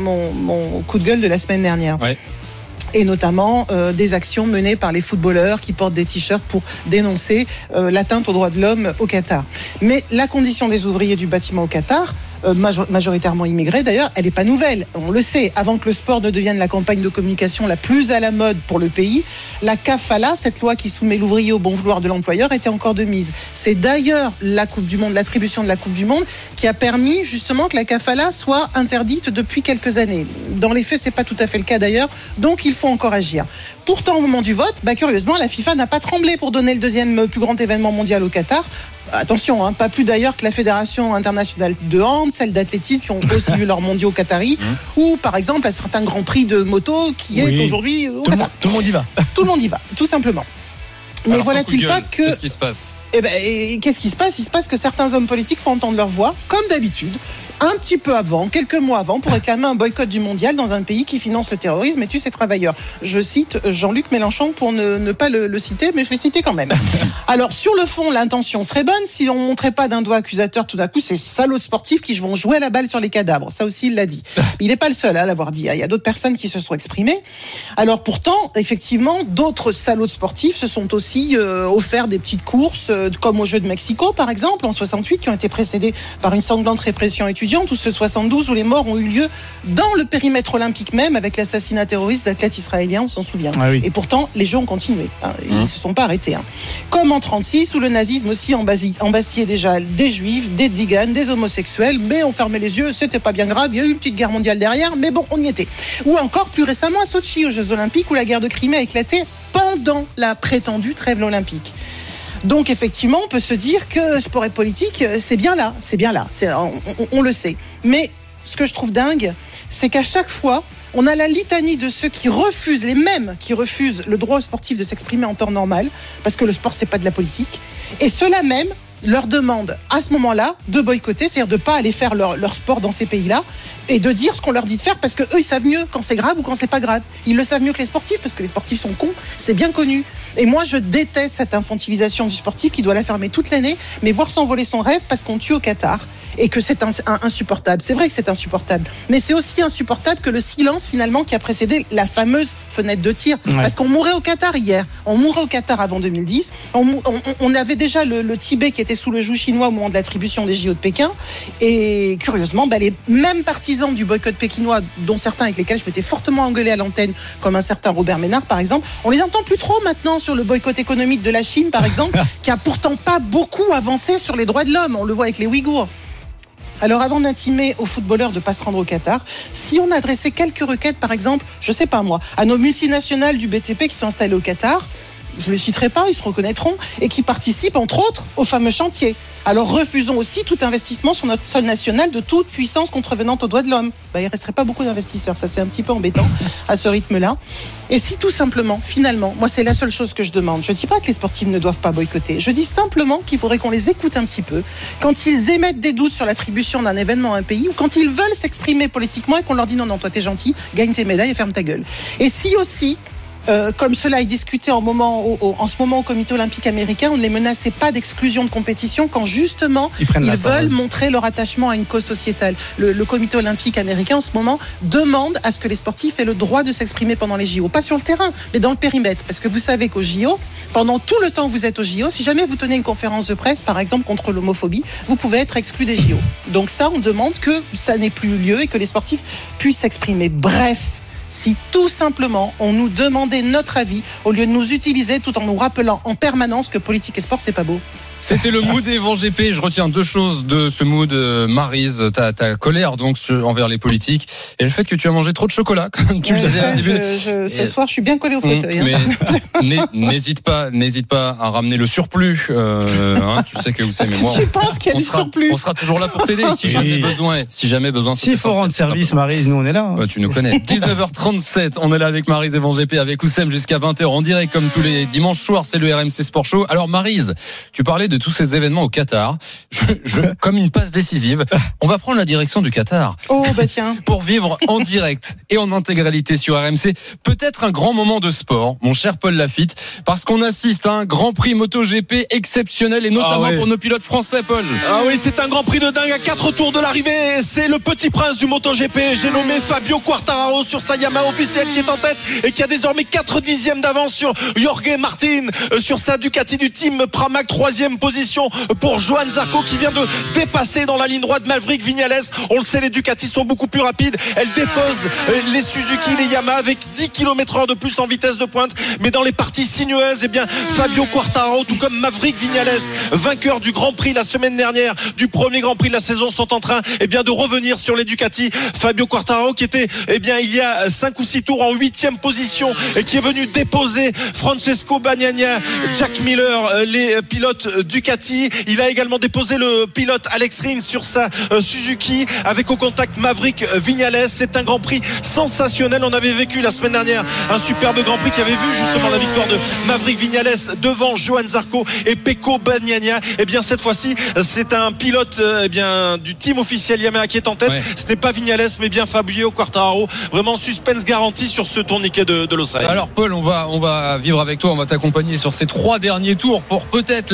mon coup de gueule de la semaine dernière. Ouais. Et notamment des actions menées par les footballeurs qui portent des t-shirts pour dénoncer l'atteinte aux droits de l'homme au Qatar. Mais la condition des ouvriers du bâtiment au Qatar, majoritairement immigrés d'ailleurs, elle n'est pas nouvelle. On le sait, avant que le sport ne devienne la campagne de communication la plus à la mode pour le pays, la kafala, cette loi qui soumet l'ouvrier au bon vouloir de l'employeur, était encore de mise. C'est d'ailleurs la Coupe du Monde, l'attribution de la Coupe du Monde, qui a permis justement que la kafala soit interdite depuis quelques années. Dans les faits, c'est pas tout à fait le cas d'ailleurs, donc il faut encore agir. Pourtant, au moment du vote, curieusement, la FIFA n'a pas tremblé pour donner le 2e plus grand événement mondial au Qatar. Attention, pas plus d'ailleurs que la Fédération internationale de hand, celle d'athlétisme qui ont aussi eu leurs mondiaux qataris, ou par exemple un certain Grand Prix de moto qui est aujourd'hui au Qatar. Tout le monde y va. Tout le monde y va, tout simplement. Mais alors, voilà-t-il pas que... Qu'est-ce qui se passe ? Qu'est-ce qui se passe ? Il se passe que certains hommes politiques font entendre leur voix, comme d'habitude, un petit peu avant, quelques mois avant, pour réclamer un boycott du mondial dans un pays qui finance le terrorisme et tue ses travailleurs. Je cite Jean-Luc Mélenchon pour ne pas le citer, mais je l'ai cité quand même. Alors, sur le fond, l'intention serait bonne si on ne montrait pas d'un doigt accusateur tout d'un coup ces salauds sportifs qui vont jouer à la balle sur les cadavres. Ça aussi, il l'a dit. Il n'est pas le seul à l'avoir dit. Il y a d'autres personnes qui se sont exprimées. Alors pourtant, effectivement, d'autres salauds sportifs se sont aussi offerts des petites courses comme aux Jeux de Mexico, par exemple, en 68, qui ont été précédés par une sanglante répression étudiante, ou ceux de 72 où les morts ont eu lieu dans le périmètre olympique même, avec l'assassinat terroriste d'athlètes israéliens, on s'en souvient. Ah oui. Et pourtant, les Jeux ont continué. Ils ne se sont pas arrêtés. Comme en 36, où le nazisme aussi embastillait déjà des juifs, des tziganes, des homosexuels, mais on fermait les yeux, c'était pas bien grave, il y a eu une petite guerre mondiale derrière, mais bon, on y était. Ou encore plus récemment à Sotchi, aux Jeux Olympiques, où la guerre de Crimée a éclaté pendant la prétendue trêve olympique. Donc effectivement, on peut se dire que sport et politique, c'est bien là. On le sait. Mais ce que je trouve dingue, c'est qu'à chaque fois, on a la litanie de ceux qui refusent, les mêmes qui refusent le droit aux sportifs de s'exprimer en temps normal, parce que le sport, c'est pas de la politique. Et ceux-là même leur demandent à ce moment-là de boycotter, c'est-à-dire de ne pas aller faire leur sport dans ces pays-là et de dire ce qu'on leur dit de faire, parce qu'eux, ils savent mieux quand c'est grave ou quand c'est pas grave. Ils le savent mieux que les sportifs, parce que les sportifs sont cons, c'est bien connu. Et moi, je déteste cette infantilisation du sportif qui doit la fermer toute l'année, mais voir s'envoler son rêve parce qu'on tue au Qatar et que c'est insupportable. C'est vrai que c'est insupportable, mais c'est aussi insupportable que le silence finalement qui a précédé la fameuse fenêtre de tir. Ouais. Parce qu'on mourait au Qatar hier, on mourait au Qatar avant 2010, on avait déjà le Tibet qui était sous le joug chinois au moment de l'attribution des JO de Pékin, et curieusement, les mêmes partisans du boycott pékinois, dont certains avec lesquels je m'étais fortement engueulé à l'antenne, comme un certain Robert Ménard par exemple, on les entend plus trop maintenant sur le boycott économique de la Chine par exemple, qui a pourtant pas beaucoup avancé sur les droits de l'homme, on le voit avec les Ouïghours. Alors avant d'intimer aux footballeurs de ne pas se rendre au Qatar, si on adressait quelques requêtes par exemple, je sais pas moi, à nos multinationales du BTP qui sont installées au Qatar, je ne les citerai pas, ils se reconnaîtront, et qui participent entre autres au fameux chantier. Alors refusons aussi tout investissement sur notre sol national de toute puissance contrevenante aux droits de l'homme. Il ne resterait pas beaucoup d'investisseurs, ça c'est un petit peu embêtant à ce rythme-là. Et si tout simplement, finalement, moi c'est la seule chose que je demande, je ne dis pas que les sportifs ne doivent pas boycotter, je dis simplement qu'il faudrait qu'on les écoute un petit peu quand ils émettent des doutes sur l'attribution d'un événement à un pays, ou quand ils veulent s'exprimer politiquement et qu'on leur dit non, toi t'es gentil, gagne tes médailles et ferme ta gueule. Et si aussi, comme cela est discuté en ce moment au comité olympique américain, on ne les menaçait pas d'exclusion de compétition quand justement ils veulent montrer leur attachement à une cause sociétale. Le comité olympique américain en ce moment demande à ce que les sportifs aient le droit de s'exprimer pendant les JO, pas sur le terrain mais dans le périmètre, parce que vous savez qu'aux JO, pendant tout le temps où vous êtes aux JO, si jamais vous tenez une conférence de presse par exemple contre l'homophobie, vous pouvez être exclu des JO. Donc ça, on demande que ça n'ait plus lieu et que les sportifs puissent s'exprimer. Bref, si tout simplement on nous demandait notre avis au lieu de nous utiliser tout en nous rappelant en permanence que politique et sport c'est pas beau. C'était le mood Yvan GP. Je retiens deux choses de ce mood, Maryse, ta colère donc envers les politiques et le fait que tu as mangé trop de chocolat, comme tu le disais au début. Ce soir, je suis bien collé au fauteuil. Mais n'hésite pas à ramener le surplus. Tu sais que vous savez, mais moi, je pense qu'il y a du surplus. On sera toujours là pour t'aider si jamais besoin. S'il faut rendre service, Maryse, nous on est là. Ouais, tu nous connais. 19h37, on est là avec Maryse et Yvan GP, avec Oussem jusqu'à 20h en direct comme tous les dimanches soirs. C'est le RMC Sport Show. Alors Maryse, tu parlais de tous ces événements au Qatar, comme une passe décisive, on va prendre la direction du Qatar. Oh tiens. Pour vivre en direct et en intégralité sur RMC, peut-être un grand moment de sport, mon cher Paul Lafitte, parce qu'on assiste à un Grand Prix MotoGP exceptionnel et notamment pour nos pilotes français, Paul. Ah oui, c'est un Grand Prix de dingue à 4 tours de l'arrivée. C'est le petit prince du MotoGP. J'ai nommé Fabio Quartararo sur sa Yamaha officielle qui est en tête et qui a désormais 4 dixièmes d'avance sur Jorge Martin, sur sa Ducati du team Pramac, 3e position pour Johan Zarco qui vient de dépasser dans la ligne droite Maverick Viñales. On le sait, les Ducati sont beaucoup plus rapides. Elle dépose les Suzuki, les Yamaha avec 10 km/h de plus en vitesse de pointe. Mais dans les parties sinueuses, Fabio Quartararo, tout comme Maverick Viñales, vainqueur du Grand Prix la semaine dernière, du premier Grand Prix de la saison, sont en train de revenir sur les Ducati. Fabio Quartararo qui était il y a 5 ou 6 tours en 8e position et qui est venu déposer Francesco Bagnaia, Jack Miller, les pilotes Ducati. Il a également déposé le pilote Alex Rins sur sa Suzuki avec au contact Maverick Viñales. C'est un Grand Prix sensationnel. On avait vécu la semaine dernière un superbe Grand Prix qui avait vu justement la victoire de Maverick Viñales devant Johan Zarco et Pecco Bagnaia. Cette fois-ci, c'est un pilote du team officiel Yamaha qui est en tête. Ce n'est pas Viñales mais bien Fabio Quartararo. Vraiment suspense garanti sur ce tourniquet de Losail. Alors Paul, on va vivre avec toi, on va t'accompagner sur ces 3 derniers tours pour peut-être la première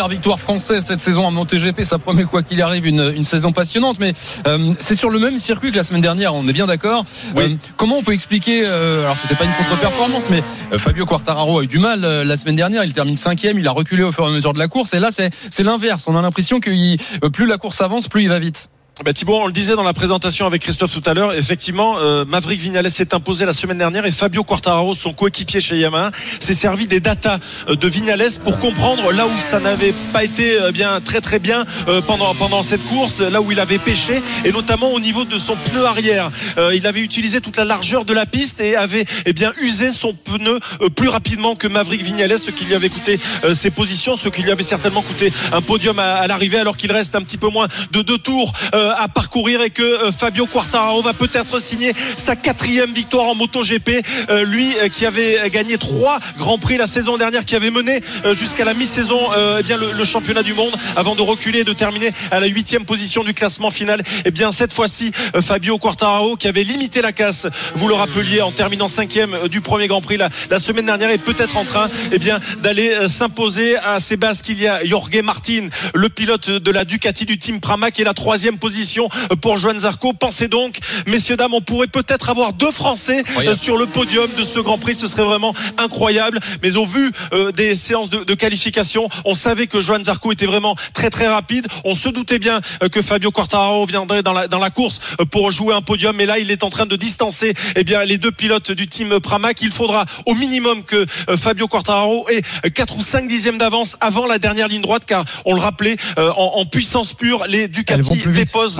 première victoire française cette saison en MotoGP. Ça promet quoi qu'il arrive une saison passionnante. Mais c'est sur le même circuit que la semaine dernière, on est bien d'accord. Oui. Comment on peut expliquer, alors c'était pas une contre-performance, mais Fabio Quartararo a eu du mal la semaine dernière. Il termine 5e, il a reculé au fur et à mesure de la course. Et là, c'est l'inverse. On a l'impression que plus la course avance, plus il va vite. Thibaut, on le disait dans la présentation avec Christophe tout à l'heure, effectivement, Maverick Viñales s'est imposé la semaine dernière et Fabio Quartararo, son coéquipier chez Yamaha, s'est servi des datas de Viñales pour comprendre là où ça n'avait pas été bien très bien pendant cette course, là où il avait pêché, et notamment au niveau de son pneu arrière. Il avait utilisé toute la largeur de la piste et avait usé son pneu plus rapidement que Maverick Viñales, ce qui lui avait coûté ses positions, ce qui lui avait certainement coûté un podium à l'arrivée, alors qu'il reste un petit peu moins de 2 tours à parcourir et que Fabio Quartararo va peut-être signer sa 4e victoire en MotoGP. Lui qui avait gagné 3 Grands Prix la saison dernière, qui avait mené jusqu'à la mi-saison le championnat du monde avant de reculer et de terminer à la 8e position du classement final. Et bien cette fois-ci, Fabio Quartararo, qui avait limité la casse, vous le rappeliez, en terminant 5e du premier Grand Prix la semaine dernière, est peut-être en train d'aller s'imposer à ses bases qu'il y a Jorge Martin, le pilote de la Ducati du team Pramac, et la 3e position pour Johan Zarco. Pensez donc, messieurs, dames, on pourrait peut-être avoir 2 Français sur le podium de ce Grand Prix. Ce serait vraiment incroyable. Mais au vu des séances de qualification, on savait que Johan Zarco était vraiment très rapide. On se doutait bien que Fabio Quartararo viendrait dans la course pour jouer un podium. Mais là, il est en train de distancer les 2 pilotes du team Pramac. Il faudra au minimum que Fabio Quartararo ait 4 ou 5 dixièmes d'avance avant la dernière ligne droite, car on le rappelait, en puissance pure, les Ducati déposent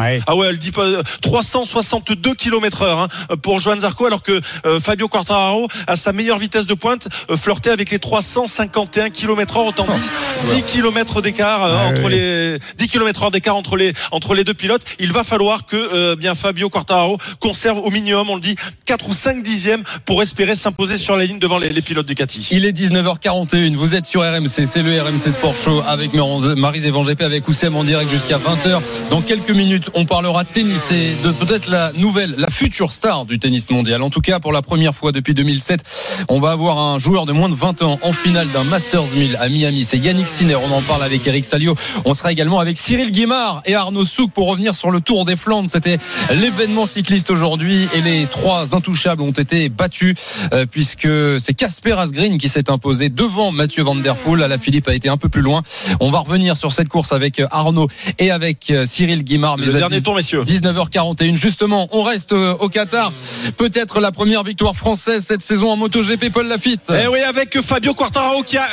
362 km/h pour Johan Zarco, alors que Fabio Quartararo, à sa meilleure vitesse de pointe, flirtait avec les 351 km/h. Autant 10 km d'écart entre les 10 km/h d'écart entre les 2 pilotes. Il va falloir que Fabio Quartararo conserve au minimum, on le dit, 4 ou 5 dixièmes pour espérer s'imposer sur la ligne devant les pilotes Ducati. Il est 19h41, vous êtes sur RMC, c'est le RMC Sport Show avec Maryse Evan GP, avec Oussem en direct jusqu'à 20h. Dans quelques minutes, on parlera tennis et de peut-être la future star du tennis mondial. En tout cas, pour la première fois depuis 2007, on va avoir un joueur de moins de 20 ans en finale d'un Masters 1000 à Miami. C'est Yannick Sinner. On en parle avec Eric Salio. On sera également avec Cyril Guimard et Arnaud Souk pour revenir sur le Tour des Flandres. C'était l'événement cycliste aujourd'hui et les 3 intouchables ont été battus puisque c'est Casper Asgreen qui s'est imposé devant Mathieu Van Der Poel. Alaphilippe a été un peu plus loin. On va revenir sur cette course avec Arnaud et avec Cyril Guimard. Le dernier tour, messieurs. 19h41. Justement, on reste au Qatar. Peut-être la première victoire française cette saison en MotoGP, Paul Lafitte. Eh oui, avec Fabio Quartararo qui a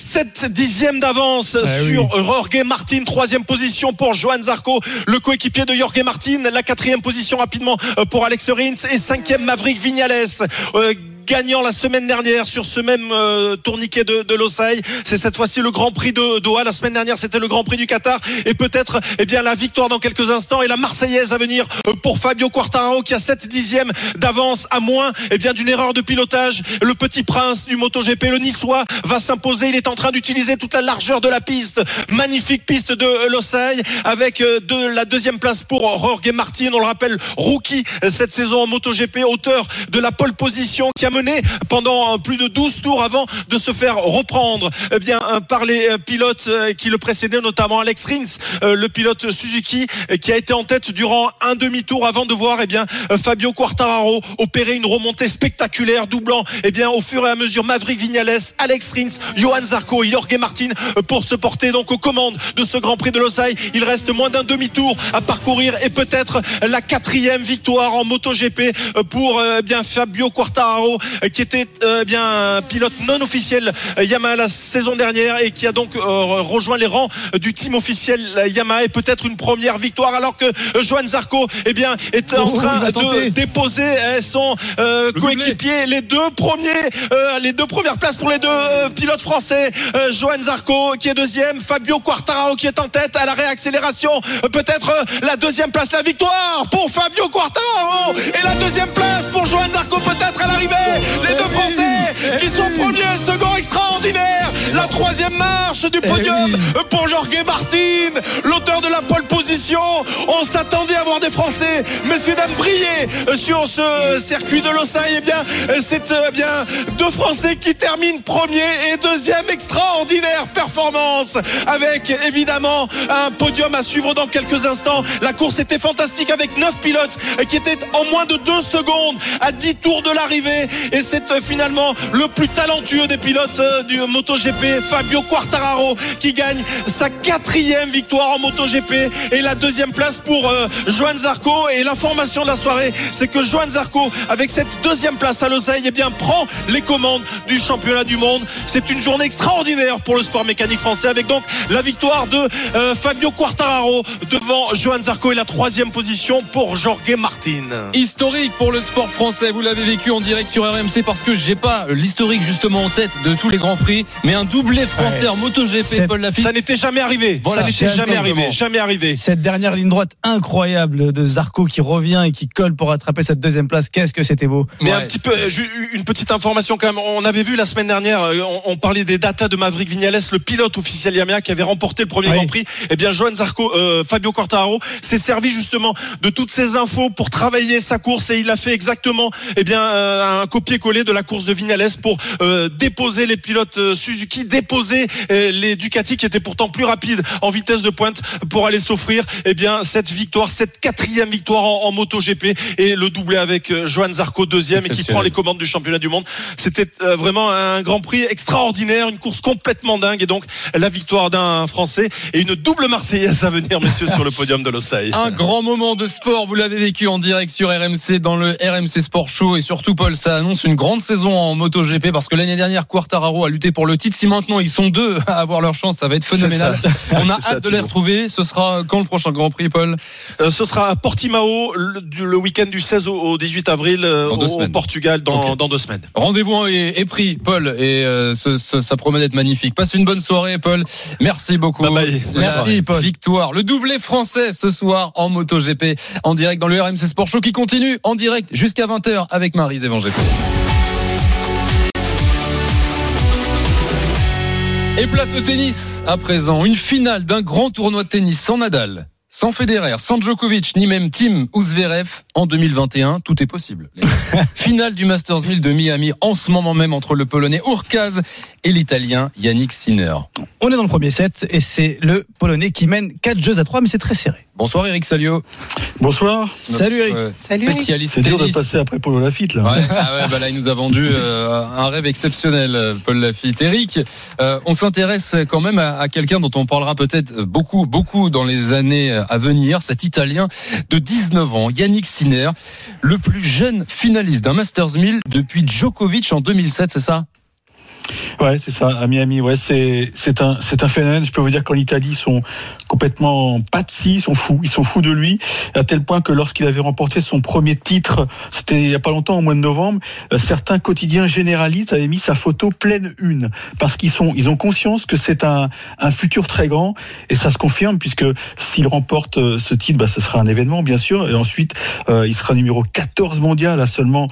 7 dixièmes d'avance sur Jorge Martin. 3e position pour Johan Zarco, le coéquipier de Jorge Martin. La 4e position rapidement pour Alex Rins et 5e Maverick Viñales. Gagnant la semaine dernière sur ce même tourniquet de Losail. C'est cette fois-ci le Grand Prix de Doha. La semaine dernière, c'était le Grand Prix du Qatar. Et peut-être la victoire dans quelques instants et la Marseillaise à venir pour Fabio Quartararo, qui a 7 dixièmes d'avance à moins d'une erreur de pilotage. Le petit prince du MotoGP, le Niçois, va s'imposer. Il est en train d'utiliser toute la largeur de la piste. Magnifique piste de Losail avec la 2e place pour Jorge Martin. On le rappelle, rookie cette saison en MotoGP, auteur de la pole position, qui a mené pendant plus de 12 tours avant de se faire reprendre par les pilotes qui le précédaient, notamment Alex Rins, le pilote Suzuki, qui a été en tête durant un demi-tour avant de voir Fabio Quartararo opérer une remontée spectaculaire, doublant au fur et à mesure Maverick Viñales, Alex Rins, Johan Zarco et Jorge Martin pour se porter donc aux commandes de ce Grand Prix de Losail. Il reste moins d'un demi-tour à parcourir et peut-être la 4e victoire en MotoGP pour Fabio Quartararo, qui était un pilote non officiel Yamaha la saison dernière et qui a donc rejoint les rangs du team officiel Yamaha, et peut-être une première victoire, alors que Johan Zarco est en train de déposer son coéquipier. Les 2 premières places pour les 2 pilotes français. Johan Zarco qui est 2e, Fabio Quartararo qui est en tête à la réaccélération. Peut-être la 2e place, la victoire pour Fabio Quartararo, et la 2e place pour Johan Zarco peut-être à l'arrivée. Les 2 Français qui sont premiers, second extraordinaire. La troisième marche du podium pour Jorge Martin, l'auteur de la pole position. On s'attendait à voir des Français, messieurs dames, briller sur ce circuit de Losail. Eh bien, c'est bien deux Français qui terminent premier et deuxième. Extraordinaire performance, avec évidemment un podium à suivre dans quelques instants. La course était fantastique avec 9 pilotes qui étaient en moins de 2 secondes à 10 tours de l'arrivée, et c'est finalement le plus talentueux des pilotes du MotoGP, Fabio Quartararo, qui gagne sa 4e victoire en MotoGP et la 2e place pour Johann Zarco. Et l'information de la soirée, c'est que Johann Zarco, avec cette 2e place à Losail, eh bien, prend les commandes du championnat du monde. C'est une journée extraordinaire pour le sport mécanique français, avec donc la victoire de Fabio Quartararo devant Johann Zarco et la 3e position pour Jorge Martin. Historique pour le sport français, vous l'avez vécu en direct sur RMC, parce que j'ai pas l'historique justement en tête de tous les grands prix, mais un doublé français en MotoGP, Paul Lafitte. Ça n'était jamais arrivé. Voilà, ça n'était jamais arrivé. Cette dernière ligne droite incroyable de Zarco qui revient et qui colle pour attraper cette 2e place, qu'est-ce que c'était beau. Mais un petit peu, une petite information quand même. On avait vu la semaine dernière, on parlait des datas de Maverick Viñales, le pilote officiel Yamaha qui avait remporté le premier Grand Prix. Eh bien, Johann Zarco, Fabio Quartararo s'est servi justement de toutes ces infos pour travailler sa course, et il a fait exactement un copier-coller de la course de Viñales pour déposer les pilotes Suzuki, déposer les Ducati qui étaient pourtant plus rapides en vitesse de pointe pour aller s'offrir cette victoire, cette 4e victoire en MotoGP, et le doublé avec Johann Zarco 2e et qui prend les commandes du championnat du monde. C'était vraiment un Grand Prix extraordinaire, une course complètement dingue, et donc la victoire d'un Français et une double Marseillaise à venir, messieurs, sur le podium de Losail. Un grand moment de sport, vous l'avez vécu en direct sur RMC dans le RMC Sport Show, et surtout, Paul, ça annonce une grande saison en MotoGP, parce que l'année dernière Quartararo a lutté pour le titre. Si maintenant ils sont 2 à avoir leur chance, ça va être phénoménal. On a hâte de les retrouver. Ce sera quand le prochain Grand Prix, Paul? Ce sera à Portimao le week-end du 16 au 18 avril au Portugal dans 2 semaines. Rendez-vous est pris, Paul, et ça promet d'être magnifique. Passe une bonne soirée, Paul. Merci beaucoup. Bye bye. Merci, Paul. Victoire, le doublé français ce soir en MotoGP, en direct dans le RMC Sport Show, qui continue en direct jusqu'à 20h avec Maryse Evangépé. Et place au tennis à présent. Une finale d'un grand tournoi de tennis sans Nadal, sans Federer, sans Djokovic, ni même Tim ou Zverev en 2021. Tout est possible. Finale du Masters 1000 de Miami en ce moment même entre le Polonais Hurkacz et l'Italien Yannick Sinner. On est dans le premier set et c'est le Polonais qui mène 4-3, mais c'est très serré. Bonsoir Eric Salio. Bonsoir. Salut Eric. Salut Spécialiste C'est tennis. dur de passer après Paul Lafitte là. Là il nous a vendu un rêve exceptionnel, Paul Lafitte. Eric, on s'intéresse quand même à quelqu'un dont on parlera peut-être beaucoup dans les années à venir, cet Italien de 19 ans, Yannick Sinner, le plus jeune finaliste d'un Masters 1000 depuis Djokovic en 2007, c'est ça? Ouais, c'est ça, à Miami. Ouais, c'est un phénomène. Je peux vous dire qu'en Italie, ils sont complètement patsy, ils sont fous de lui, à tel point que lorsqu'il avait remporté son premier titre, c'était il y a pas longtemps, au mois de novembre, certains quotidiens généralistes avaient mis sa photo pleine une, parce ils ont conscience que c'est un futur très grand, et ça se confirme, puisque s'il remporte ce titre, ce sera un événement, bien sûr, et ensuite, il sera numéro 14 mondial à seulement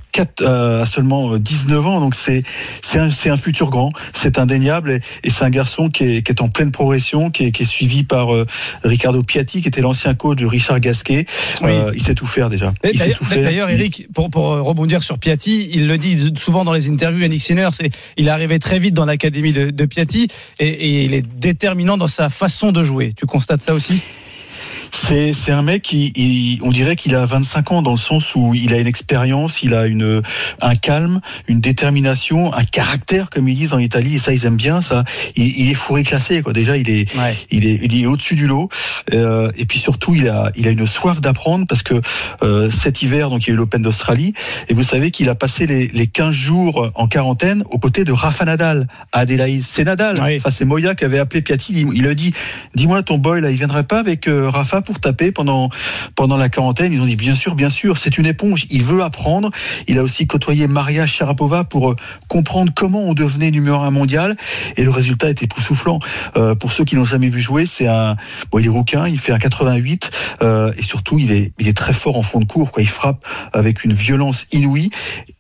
19 ans, donc c'est un futur grand, c'est indéniable, et c'est un garçon qui est en pleine progression, qui est suivi par Riccardo Piatti, qui était l'ancien coach de Richard Gasquet. Oui. Il sait tout faire déjà. D'ailleurs, Eric, pour rebondir sur Piatti, il le dit souvent dans les interviews, Yannick Sinner, il est arrivé très vite dans l'académie de Piatti, et il est déterminant dans sa façon de jouer. Tu constates ça aussi ? C'est un mec on dirait qu'il a 25 ans, dans le sens où il a une expérience, il a un calme, une détermination, un caractère, comme ils disent en Italie, et ça ils aiment bien ça. Il est fourré classé, quoi. Déjà il est au-dessus du lot, et puis surtout il a une soif d'apprendre, parce que cet hiver, donc il y a eu l'Open d'Australie, et vous savez qu'il a passé les 15 jours en quarantaine aux côtés de Rafa Nadal à Adélaïde. C'est Nadal, c'est Moya qui avait appelé Piatti, il a dit, dis-moi ton boy là, il viendrait pas avec Rafa pour taper pendant la quarantaine? Ils ont dit bien sûr, c'est une éponge, il veut apprendre. Il a aussi côtoyé Maria Sharapova pour comprendre comment on devenait numéro 1 mondial, et le résultat est époustouflant. Pour ceux qui l'ont jamais vu jouer, il est rouquin, il fait un 88, et surtout il est très fort en fond de cours, quoi. Il frappe avec une violence inouïe.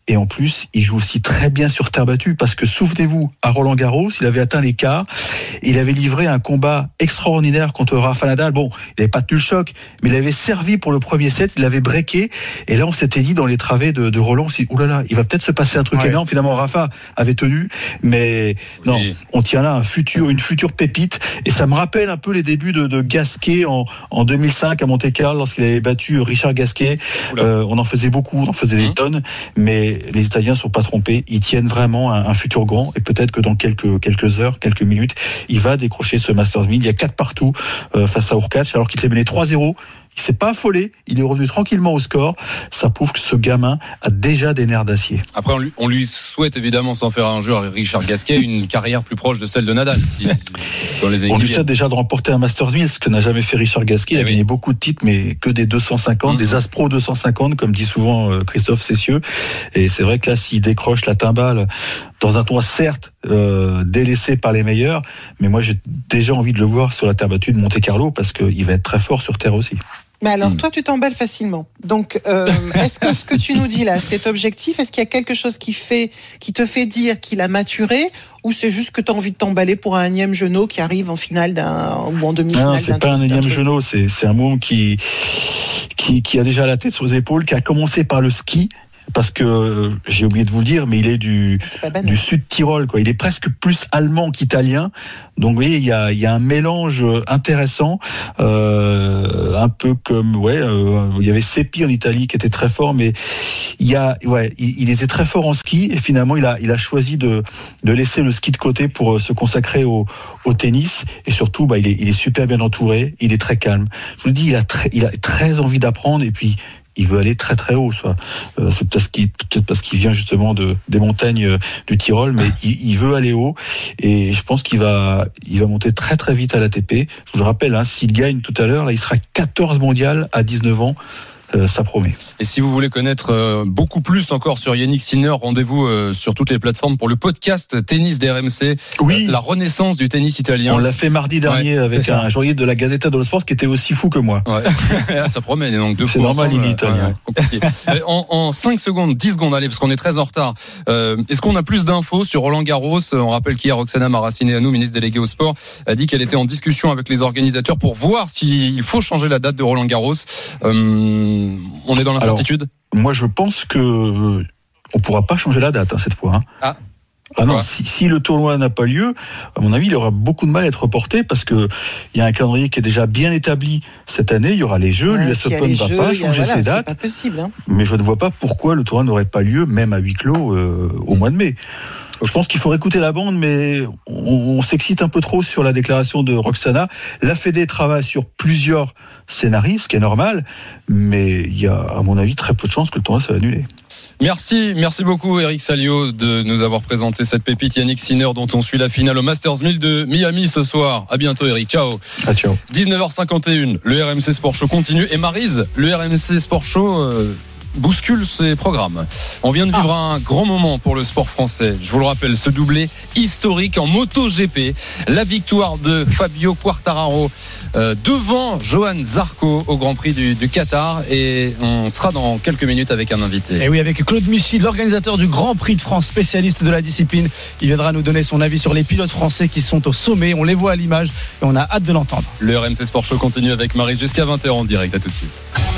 Et en plus, il joue aussi très bien sur terre battue parce que souvenez-vous, à Roland-Garros, il avait atteint l'écart. Il avait livré un combat extraordinaire contre Rafa Nadal. Bon, il n'avait pas tenu le choc, mais il avait servi pour le premier set. Il avait breaké. Et là, on s'était dit dans les travées de Roland, oulala, il va peut-être se passer un truc énorme. Finalement, Rafa avait tenu, mais non, on tient là une future pépite. Et ça me rappelle un peu les débuts de Gasquet en 2005 à Monte-Carlo lorsqu'il avait battu Richard Gasquet. On en faisait beaucoup, on en faisait des tonnes, mais les Italiens ne sont pas trompés. Ils tiennent vraiment un futur grand, et peut-être que dans quelques heures, quelques minutes, il va décrocher ce Masters 1000. Il y a 4 partout face à Hurkacz, alors qu'il s'est mené 3-0. Il s'est pas affolé, il est revenu tranquillement au score. Ça prouve que ce gamin a déjà des nerfs d'acier. Après, on lui souhaite évidemment, sans faire un jeu à Richard Gasquet, une carrière plus proche de celle de Nadal. Dans les on lui souhaite déjà de remporter un Masters 1000, ce que n'a jamais fait Richard Gasquet. Il a gagné beaucoup de titres, mais que des 250, des As-Pro 250, comme dit souvent Christophe Cessieux. Et c'est vrai que là, s'il décroche la timbale dans un tournoi certes délaissé par les meilleurs, mais moi j'ai déjà envie de le voir sur la terre battue de Monte-Carlo parce qu'il va être très fort sur terre aussi. Mais alors, toi, tu t'emballes facilement. Donc, est-ce que ce que tu nous dis là, c'est objectif? Est-ce qu'il y a quelque chose qui te fait dire qu'il a maturé, ou c'est juste que tu as envie de t'emballer pour un énième genou qui arrive en finale ou en demi-finale? Non, c'est pas un énième genou, c'est un môme qui a déjà la tête sur les épaules, qui a commencé par le ski. Parce que j'ai oublié de vous le dire, mais il est du sud Tyrol, quoi. Il est presque plus allemand qu'italien. Donc, vous voyez, il y a un mélange intéressant, un peu comme, il y avait Seppi en Italie qui était très fort, mais il était très fort en ski, et finalement, il a choisi de laisser le ski de côté pour se consacrer au tennis, et surtout, il est super bien entouré, il est très calme. Je vous dis, il a très envie d'apprendre, et puis, il veut aller très très haut. C'est peut-être parce qu'il vient justement des montagnes du Tyrol, mais il veut aller haut, et je pense qu'il va monter très très vite à l'ATP. Je vous le rappelle, s'il gagne tout à l'heure, là, il sera 14 mondial à 19 ans. Ça promet. Et si vous voulez connaître beaucoup plus encore sur Yannick Sinner, rendez-vous sur toutes les plateformes pour le podcast tennis d'RMC. Oui. La renaissance du tennis italien. On l'a fait mardi dernier avec un journaliste de la Gazzetta dello Sport qui était aussi fou que moi. Ouais. Ça promet. Donc c'est normal, il est italien. En 5 secondes, 10 secondes, allez, parce qu'on est très en retard. Est-ce qu'on a plus d'infos sur Roland Garros? On rappelle qu'hier, Roxana Maracineanu, ministre déléguée au sport, a dit qu'elle était en discussion avec les organisateurs pour voir s'il faut changer la date de Roland Garros. On est dans l'incertitude. Alors, moi, je pense que on pourra pas changer la date cette fois. Ah non, si le tournoi n'a pas lieu, à mon avis, il aura beaucoup de mal à être reporté parce que il y a un calendrier qui est déjà bien établi cette année. Il y aura les Jeux, l'US Open ne va pas changer ses dates. C'est pas possible. Mais je ne vois pas pourquoi le tournoi n'aurait pas lieu, même à huis clos, au mois de mai. Je pense qu'il faut écouter la bande, mais on s'excite un peu trop sur la déclaration de Roxana. La Fédé travaille sur plusieurs scénarios, ce qui est normal, mais il y a, à mon avis, très peu de chances que le tournoi soit annulé. Merci beaucoup Eric Salio de nous avoir présenté cette pépite. Yannick Sinner dont on suit la finale au Masters 1000 de Miami ce soir. À bientôt Eric, ciao. Ciao. 19h51, le RMC Sport Show continue, et Maryse, le RMC Sport Show bouscule ses programmes. On vient de vivre un grand moment pour le sport français. Je vous le rappelle, ce doublé historique en MotoGP, la victoire de Fabio Quartararo devant Johan Zarco au Grand Prix du Qatar, et on sera dans quelques minutes avec un invité. Et oui, avec Claude Michy, l'organisateur du Grand Prix de France, spécialiste de la discipline. Il viendra nous donner son avis sur les pilotes français qui sont au sommet. On les voit à l'image et on a hâte de l'entendre. Le RMC Sport Show continue avec Marie jusqu'à 20h en direct. À tout de suite.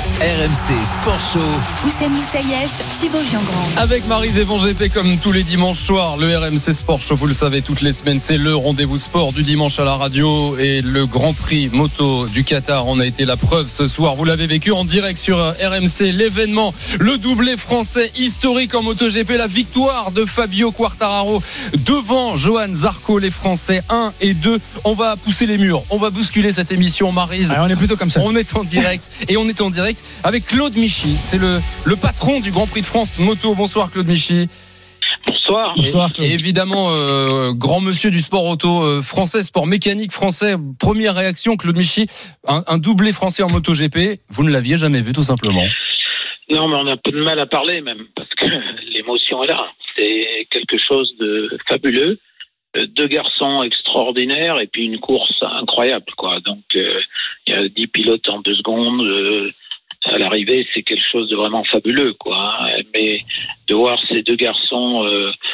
RMC Sport Show. Oussem Moussaïef, Thibaut Giangrand. Avec Maryse Evon GP comme tous les dimanches soirs, le RMC Sport Show, vous le savez, toutes les semaines, c'est le rendez-vous sport du dimanche à la radio, et le Grand Prix moto du Qatar en a été la preuve ce soir. Vous l'avez vécu en direct sur RMC, l'événement, le doublé français historique en MotoGP, la victoire de Fabio Quartararo devant Johan Zarco, les Français 1 et 2. On va pousser les murs, on va bousculer cette émission, Maryse. On est plutôt comme ça. On est en direct, et on est en direct avec Claude Michy, c'est le patron du Grand Prix de France moto. Bonsoir Claude Michy. Bonsoir. Et évidemment, grand monsieur du sport auto français, sport mécanique français. Première réaction, Claude Michy, un doublé français en MotoGP, vous ne l'aviez jamais vu tout simplement? Non, mais on a un peu de mal à parler même, parce que l'émotion est là. C'est quelque chose de fabuleux. 2 garçons extraordinaires et puis une course incroyable, quoi. Donc, il y a 10 pilotes en 2 secondes. à l'arrivée, c'est quelque chose de vraiment fabuleux, quoi. Hein. Mais de voir ces deux garçons,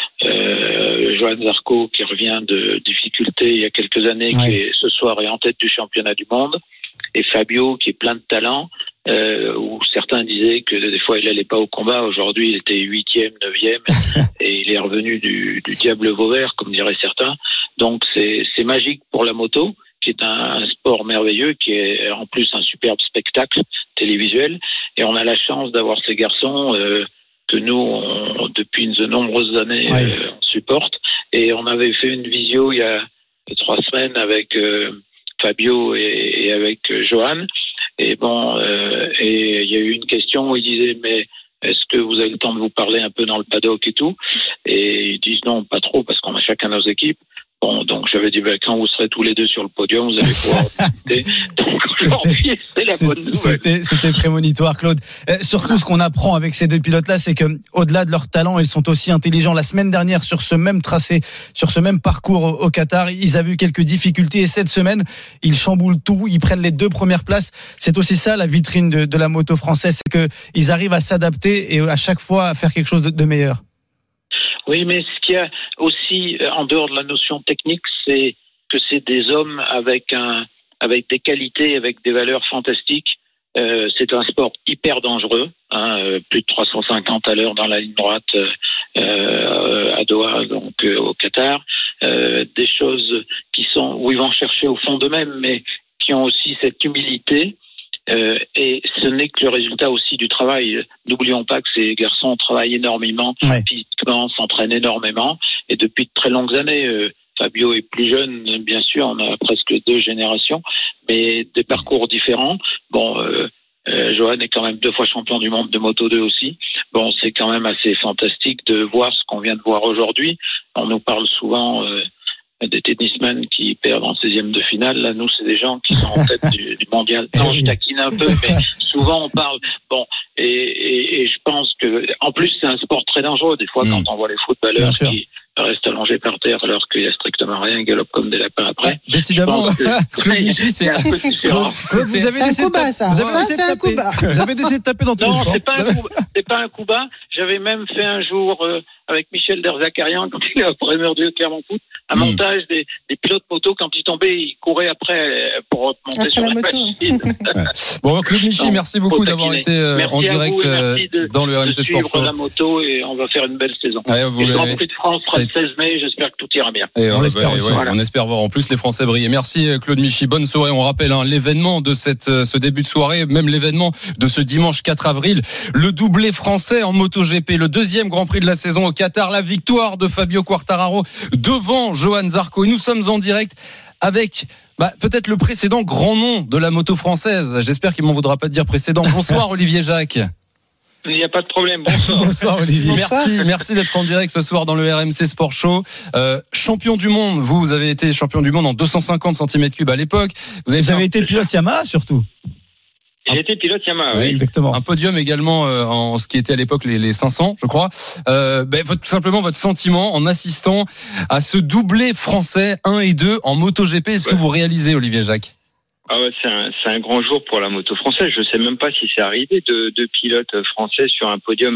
Johan Zarco qui revient de difficultés il y a quelques années, qui est, ce soir est en tête du championnat du monde, et Fabio qui est plein de talent, où certains disaient que des fois il n'allait pas au combat. Aujourd'hui, il était 8e, 9e, et il est revenu du diable Vauvert, comme diraient certains. Donc c'est magique pour la moto, qui est un sport merveilleux, qui est en plus un superbe spectacle télévisuel. Et on a la chance d'avoir ces garçons que nous, depuis de nombreuses années, on supporte. Et on avait fait une visio il y a 3 semaines avec Fabio et avec Johan. Et bon, et il y a eu une question où ils disaient, mais est-ce que vous avez le temps de vous parler un peu dans le paddock et tout? Et ils disent non, pas trop, parce qu'on a chacun nos équipes. Bon, donc j'avais dit, quand vous serez tous les deux sur le podium, vous allez pouvoir discuter. Donc aujourd'hui, c'est la bonne nouvelle. C'était prémonitoire, Claude. Surtout, ce qu'on apprend avec ces deux pilotes-là, c'est que, au-delà de leur talent, ils sont aussi intelligents. La semaine dernière, sur ce même tracé, sur ce même parcours au Qatar, ils avaient eu quelques difficultés, et cette semaine, ils chamboulent tout, ils prennent les 2 premières places. C'est aussi ça, la vitrine de la moto française, c'est qu'ils arrivent à s'adapter et à chaque fois à faire quelque chose de meilleur. Oui, mais ce qu'il y a aussi, en dehors de la notion technique, c'est que c'est des hommes avec des qualités, avec des valeurs fantastiques. C'est un sport hyper dangereux, plus de 350 à l'heure dans la ligne droite à Doha, donc au Qatar. Des choses qui sont où ils vont chercher au fond d'eux-mêmes, mais qui ont aussi cette humilité. Et ce n'est que le résultat aussi du travail. N'oublions pas que ces garçons travaillent énormément, physiquement, s'entraînent énormément, et depuis de très longues années. Fabio est plus jeune, bien sûr, on a presque 2 générations, mais des parcours différents. Bon, Johan est quand même 2 fois champion du monde de Moto 2 aussi. Bon, c'est quand même assez fantastique de voir ce qu'on vient de voir aujourd'hui. On nous parle souvent des tennismen qui perdent en 16e de finale. Là, nous, c'est des gens qui sont en tête du mondial. Non, je taquine un peu, mais souvent on parle. Bon, et je pense que, en plus, c'est un sport très dangereux. Des fois, quand on voit les footballeurs qui restent allongés par terre alors qu'il y a strictement rien, ils galopent comme des lapins après. Décidément, Claude Michy, c'est un peu différent. C'est un coup bas, ça. Ça, c'est un coup bas. Vous avez décidé de taper dans tous les sports. Non, c'est pas un coup bas. J'avais même fait un jour avec Michel Derzakarian, quand il est après de Clermont Foot, un montage des pilotes moto. Quand ils tombaient, ils couraient après pour monter sur la machine. Bon, Claude Michy, merci beaucoup d'avoir été en direct dans le RMC Sport Show. La moto, et on va faire une belle saison. Le Grand Prix de France sera le 16 mai. J'espère que tout ira bien. Et on espère aussi. On espère voir en plus les Français briller. Merci Claude Michy. Bonne soirée. On rappelle l'événement de ce début de soirée, même l'événement de ce dimanche 4 avril. Le doublé français en MotoGP, le 2e Grand Prix de la saison au Qatar, la victoire de Fabio Quartararo devant Johan Zarco. Et nous sommes en direct avec peut-être le précédent grand nom de la moto française. J'espère qu'il m'en voudra pas de dire précédent. Bonsoir Olivier Jacques. Il n'y a pas de problème. Bonsoir. Bonsoir Olivier. Merci d'être en direct ce soir dans le RMC Sport Show. Champion du monde, vous avez été champion du monde en 250 cm3 à l'époque. Vous avez été pilote Yamaha surtout. J'ai été pilote Yamaha, oui. Exactement. Un podium également en ce qui était à l'époque les 500, je crois. Tout simplement votre sentiment en assistant à ce doublé français 1 et 2 en MotoGP. Est-ce que vous réalisez, Olivier Jacques? C'est un grand jour pour la moto française. Je sais même pas si c'est arrivé de pilotes français sur un podium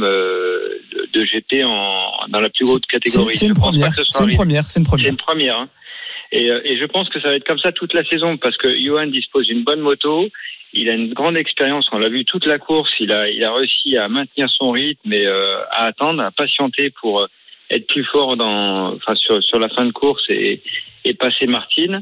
de GP dans la plus haute catégorie. C'est une première. C'est une première. Hein. Et je pense que ça va être comme ça toute la saison, parce que Johan dispose d'une bonne moto. Il a une grande expérience. On l'a vu toute la course. Il a réussi à maintenir son rythme et à attendre, à patienter pour être plus fort sur la fin de course et passer Martin.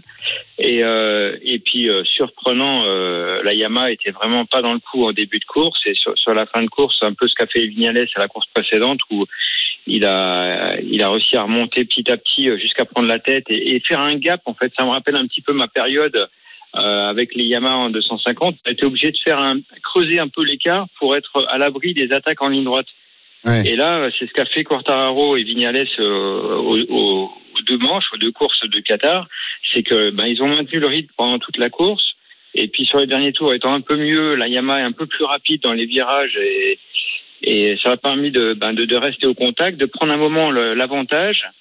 Et puis surprenant, la Yamaha était vraiment pas dans le coup au début de course, et sur la fin de course, un peu ce qu'a fait Vignales à la course précédente, où il a réussi à remonter petit à petit jusqu'à prendre la tête et faire un gap. En fait, ça me rappelle un petit peu ma période avec les Yamaha en 250. On a été obligé de creuser un peu l'écart pour être à l'abri des attaques en ligne droite. Ouais. Et là, c'est ce qu'a fait Quartararo et Vignales aux 2 manches, aux 2 courses de Qatar. C'est que ils ont maintenu le rythme pendant toute la course. Et puis sur les derniers tours, étant un peu mieux, la Yamaha est un peu plus rapide dans les virages, et ça a permis de rester au contact, de prendre un moment l'avantage.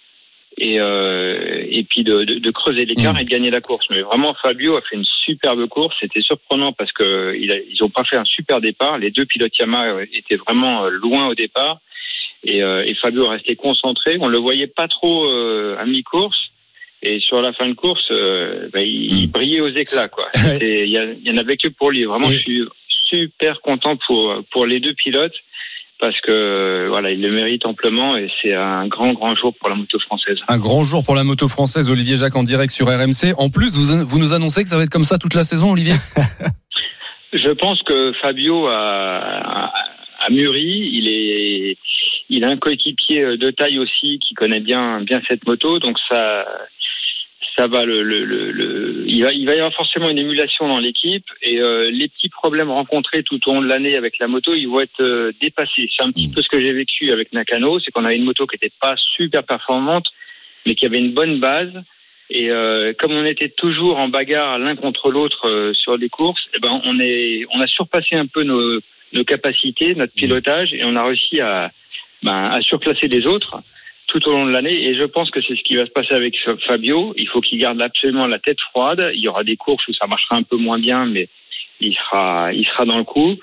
et puis de creuser l'écart et de gagner la course. Mais vraiment, Fabio a fait une superbe course. C'était surprenant parce que ils ont pas fait un super départ. Les deux pilotes Yamaha étaient vraiment loin au départ et Fabio restait concentré. On le voyait pas trop à mi-course. Et sur la fin de course, il brillait aux éclats, quoi. Il y en avait que pour lui. Vraiment, je suis super content pour les deux pilotes parce que voilà, ils le méritent amplement et c'est un grand jour pour la moto française. Un grand jour pour la moto française. Olivier Jacques en direct sur RMC. En plus, vous nous annoncez que ça va être comme ça toute la saison, Olivier. Je pense que Fabio a mûri. Il a un coéquipier de taille aussi qui connaît bien cette moto, donc ça va il va y avoir forcément une émulation dans l'équipe et les petits problèmes rencontrés tout au long de l'année avec la moto, ils vont être dépassés. C'est un petit peu ce que j'ai vécu avec Nakano, c'est qu'on avait une moto qui n'était pas super performante, mais qui avait une bonne base. Et comme on était toujours en bagarre l'un contre l'autre sur les courses, on a surpassé un peu nos capacités, notre pilotage, et on a réussi à surclasser les autres tout au long de l'année. Et je pense que c'est ce qui va se passer avec Fabio. Il faut qu'il garde absolument la tête froide. Il y aura des courses où ça marchera un peu moins bien, mais il sera dans le coup.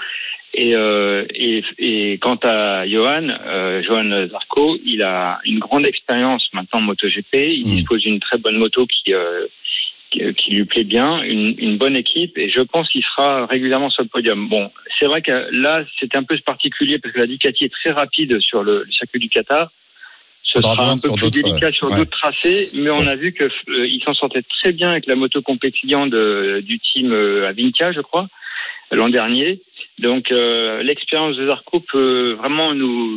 Et quant à Johan Zarco, il a une grande expérience maintenant en MotoGP. Il dispose d'une très bonne moto qui lui plaît bien, une bonne équipe, et je pense qu'il sera régulièrement sur le podium. Bon, c'est vrai que là, c'est un peu particulier parce que la Ducati est très rapide sur le circuit du Qatar. Ce sera un peu plus délicat sur d'autres tracés, mais on a vu qu'il s'en sortait très bien avec la moto compétition du team Avintia, je crois, l'an dernier. Donc, l'expérience de Zarco peut vraiment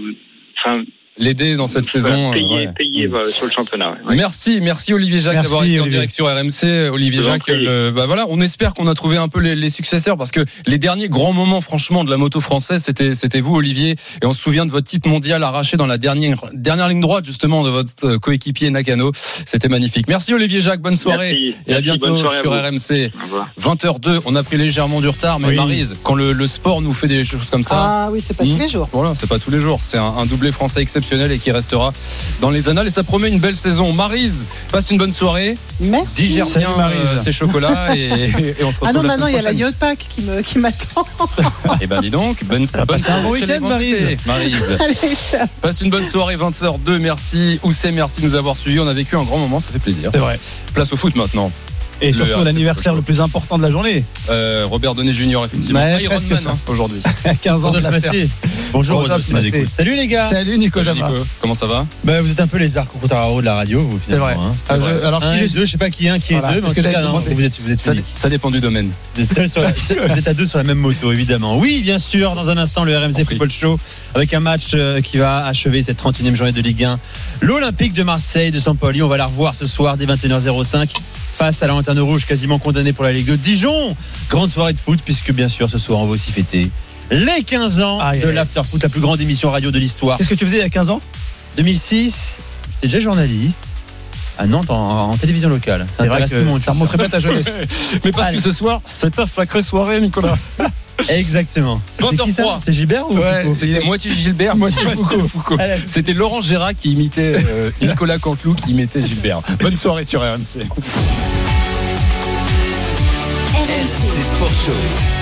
l'aider dans cette saison. Payer sur le championnat. Ouais. Merci Olivier Jacques d'avoir été en direct sur RMC. Olivier Jacques, voilà, on espère qu'on a trouvé un peu les successeurs parce que les derniers grands moments, franchement, de la moto française, c'était vous, Olivier, et on se souvient de votre titre mondial arraché dans la dernière ligne droite, justement, de votre coéquipier Nakano. C'était magnifique. Merci Olivier Jacques, bonne soirée. Et à bientôt sur RMC. 20h02, on a pris légèrement du retard, mais Maryse, quand le sport nous fait des choses comme ça. Ah oui, c'est pas tous les jours. Voilà, c'est pas tous les jours. C'est un doublé français exceptionnel et qui restera dans les annales, et ça promet une belle saison. Maryse, passe une bonne soirée. Merci. Digère bien ces chocolats et on se retrouve. Ah non, maintenant il y a la Yacht Pack qui m'attend. Et ben dis donc, bonne un bon week-end, Maryse. Allez, ciao. Passe une bonne soirée, 20h02. Merci Oussem, merci de nous avoir suivis. On a vécu un grand moment, ça fait plaisir. C'est vrai. Place au foot maintenant. Et surtout l'anniversaire le plus important de la journée. Robert Donet Junior, effectivement. Ironman aujourd'hui. 15 ans de la fête. Bonjour Rodolphe. Salut les gars. Salut Nico Jama. Comment ça va? Vous êtes un peu les Zarco Quartararo de la radio, vous finalement. C'est vrai. Alors qui est deux, je sais pas qui est un, qui est deux, mais vous êtes ça dépend du domaine. Vous êtes à deux sur la même moto, évidemment. Oui, bien sûr, dans un instant le RMC Football Show avec un match qui va achever cette 31e journée de Ligue 1. L'Olympique de Marseille de Sampaoli, on va la revoir ce soir dès 21h05 face à la Lanterne Rouge, quasiment condamnée pour la Ligue 2. Dijon, grande soirée de foot, puisque bien sûr ce soir on va aussi fêter les 15 ans de l'Afterfoot, la plus grande émission radio de l'histoire. Qu'est-ce que tu faisais il y a 15 ans? 2006, j'étais déjà journaliste à Nantes en télévision locale. C'est vrai que ça ne remontrait pas ta jeunesse. Mais parce que ce soir, c'est ta sacrée soirée, Nicolas. Exactement. C'est Gilbert ou Foucault? C'était moitié Gilbert, moitié Foucault. C'était Laurent Gérard qui imitait Nicolas Canteloup qui imitait Gilbert. Bonne soirée sur RMC. RMC Sport Show.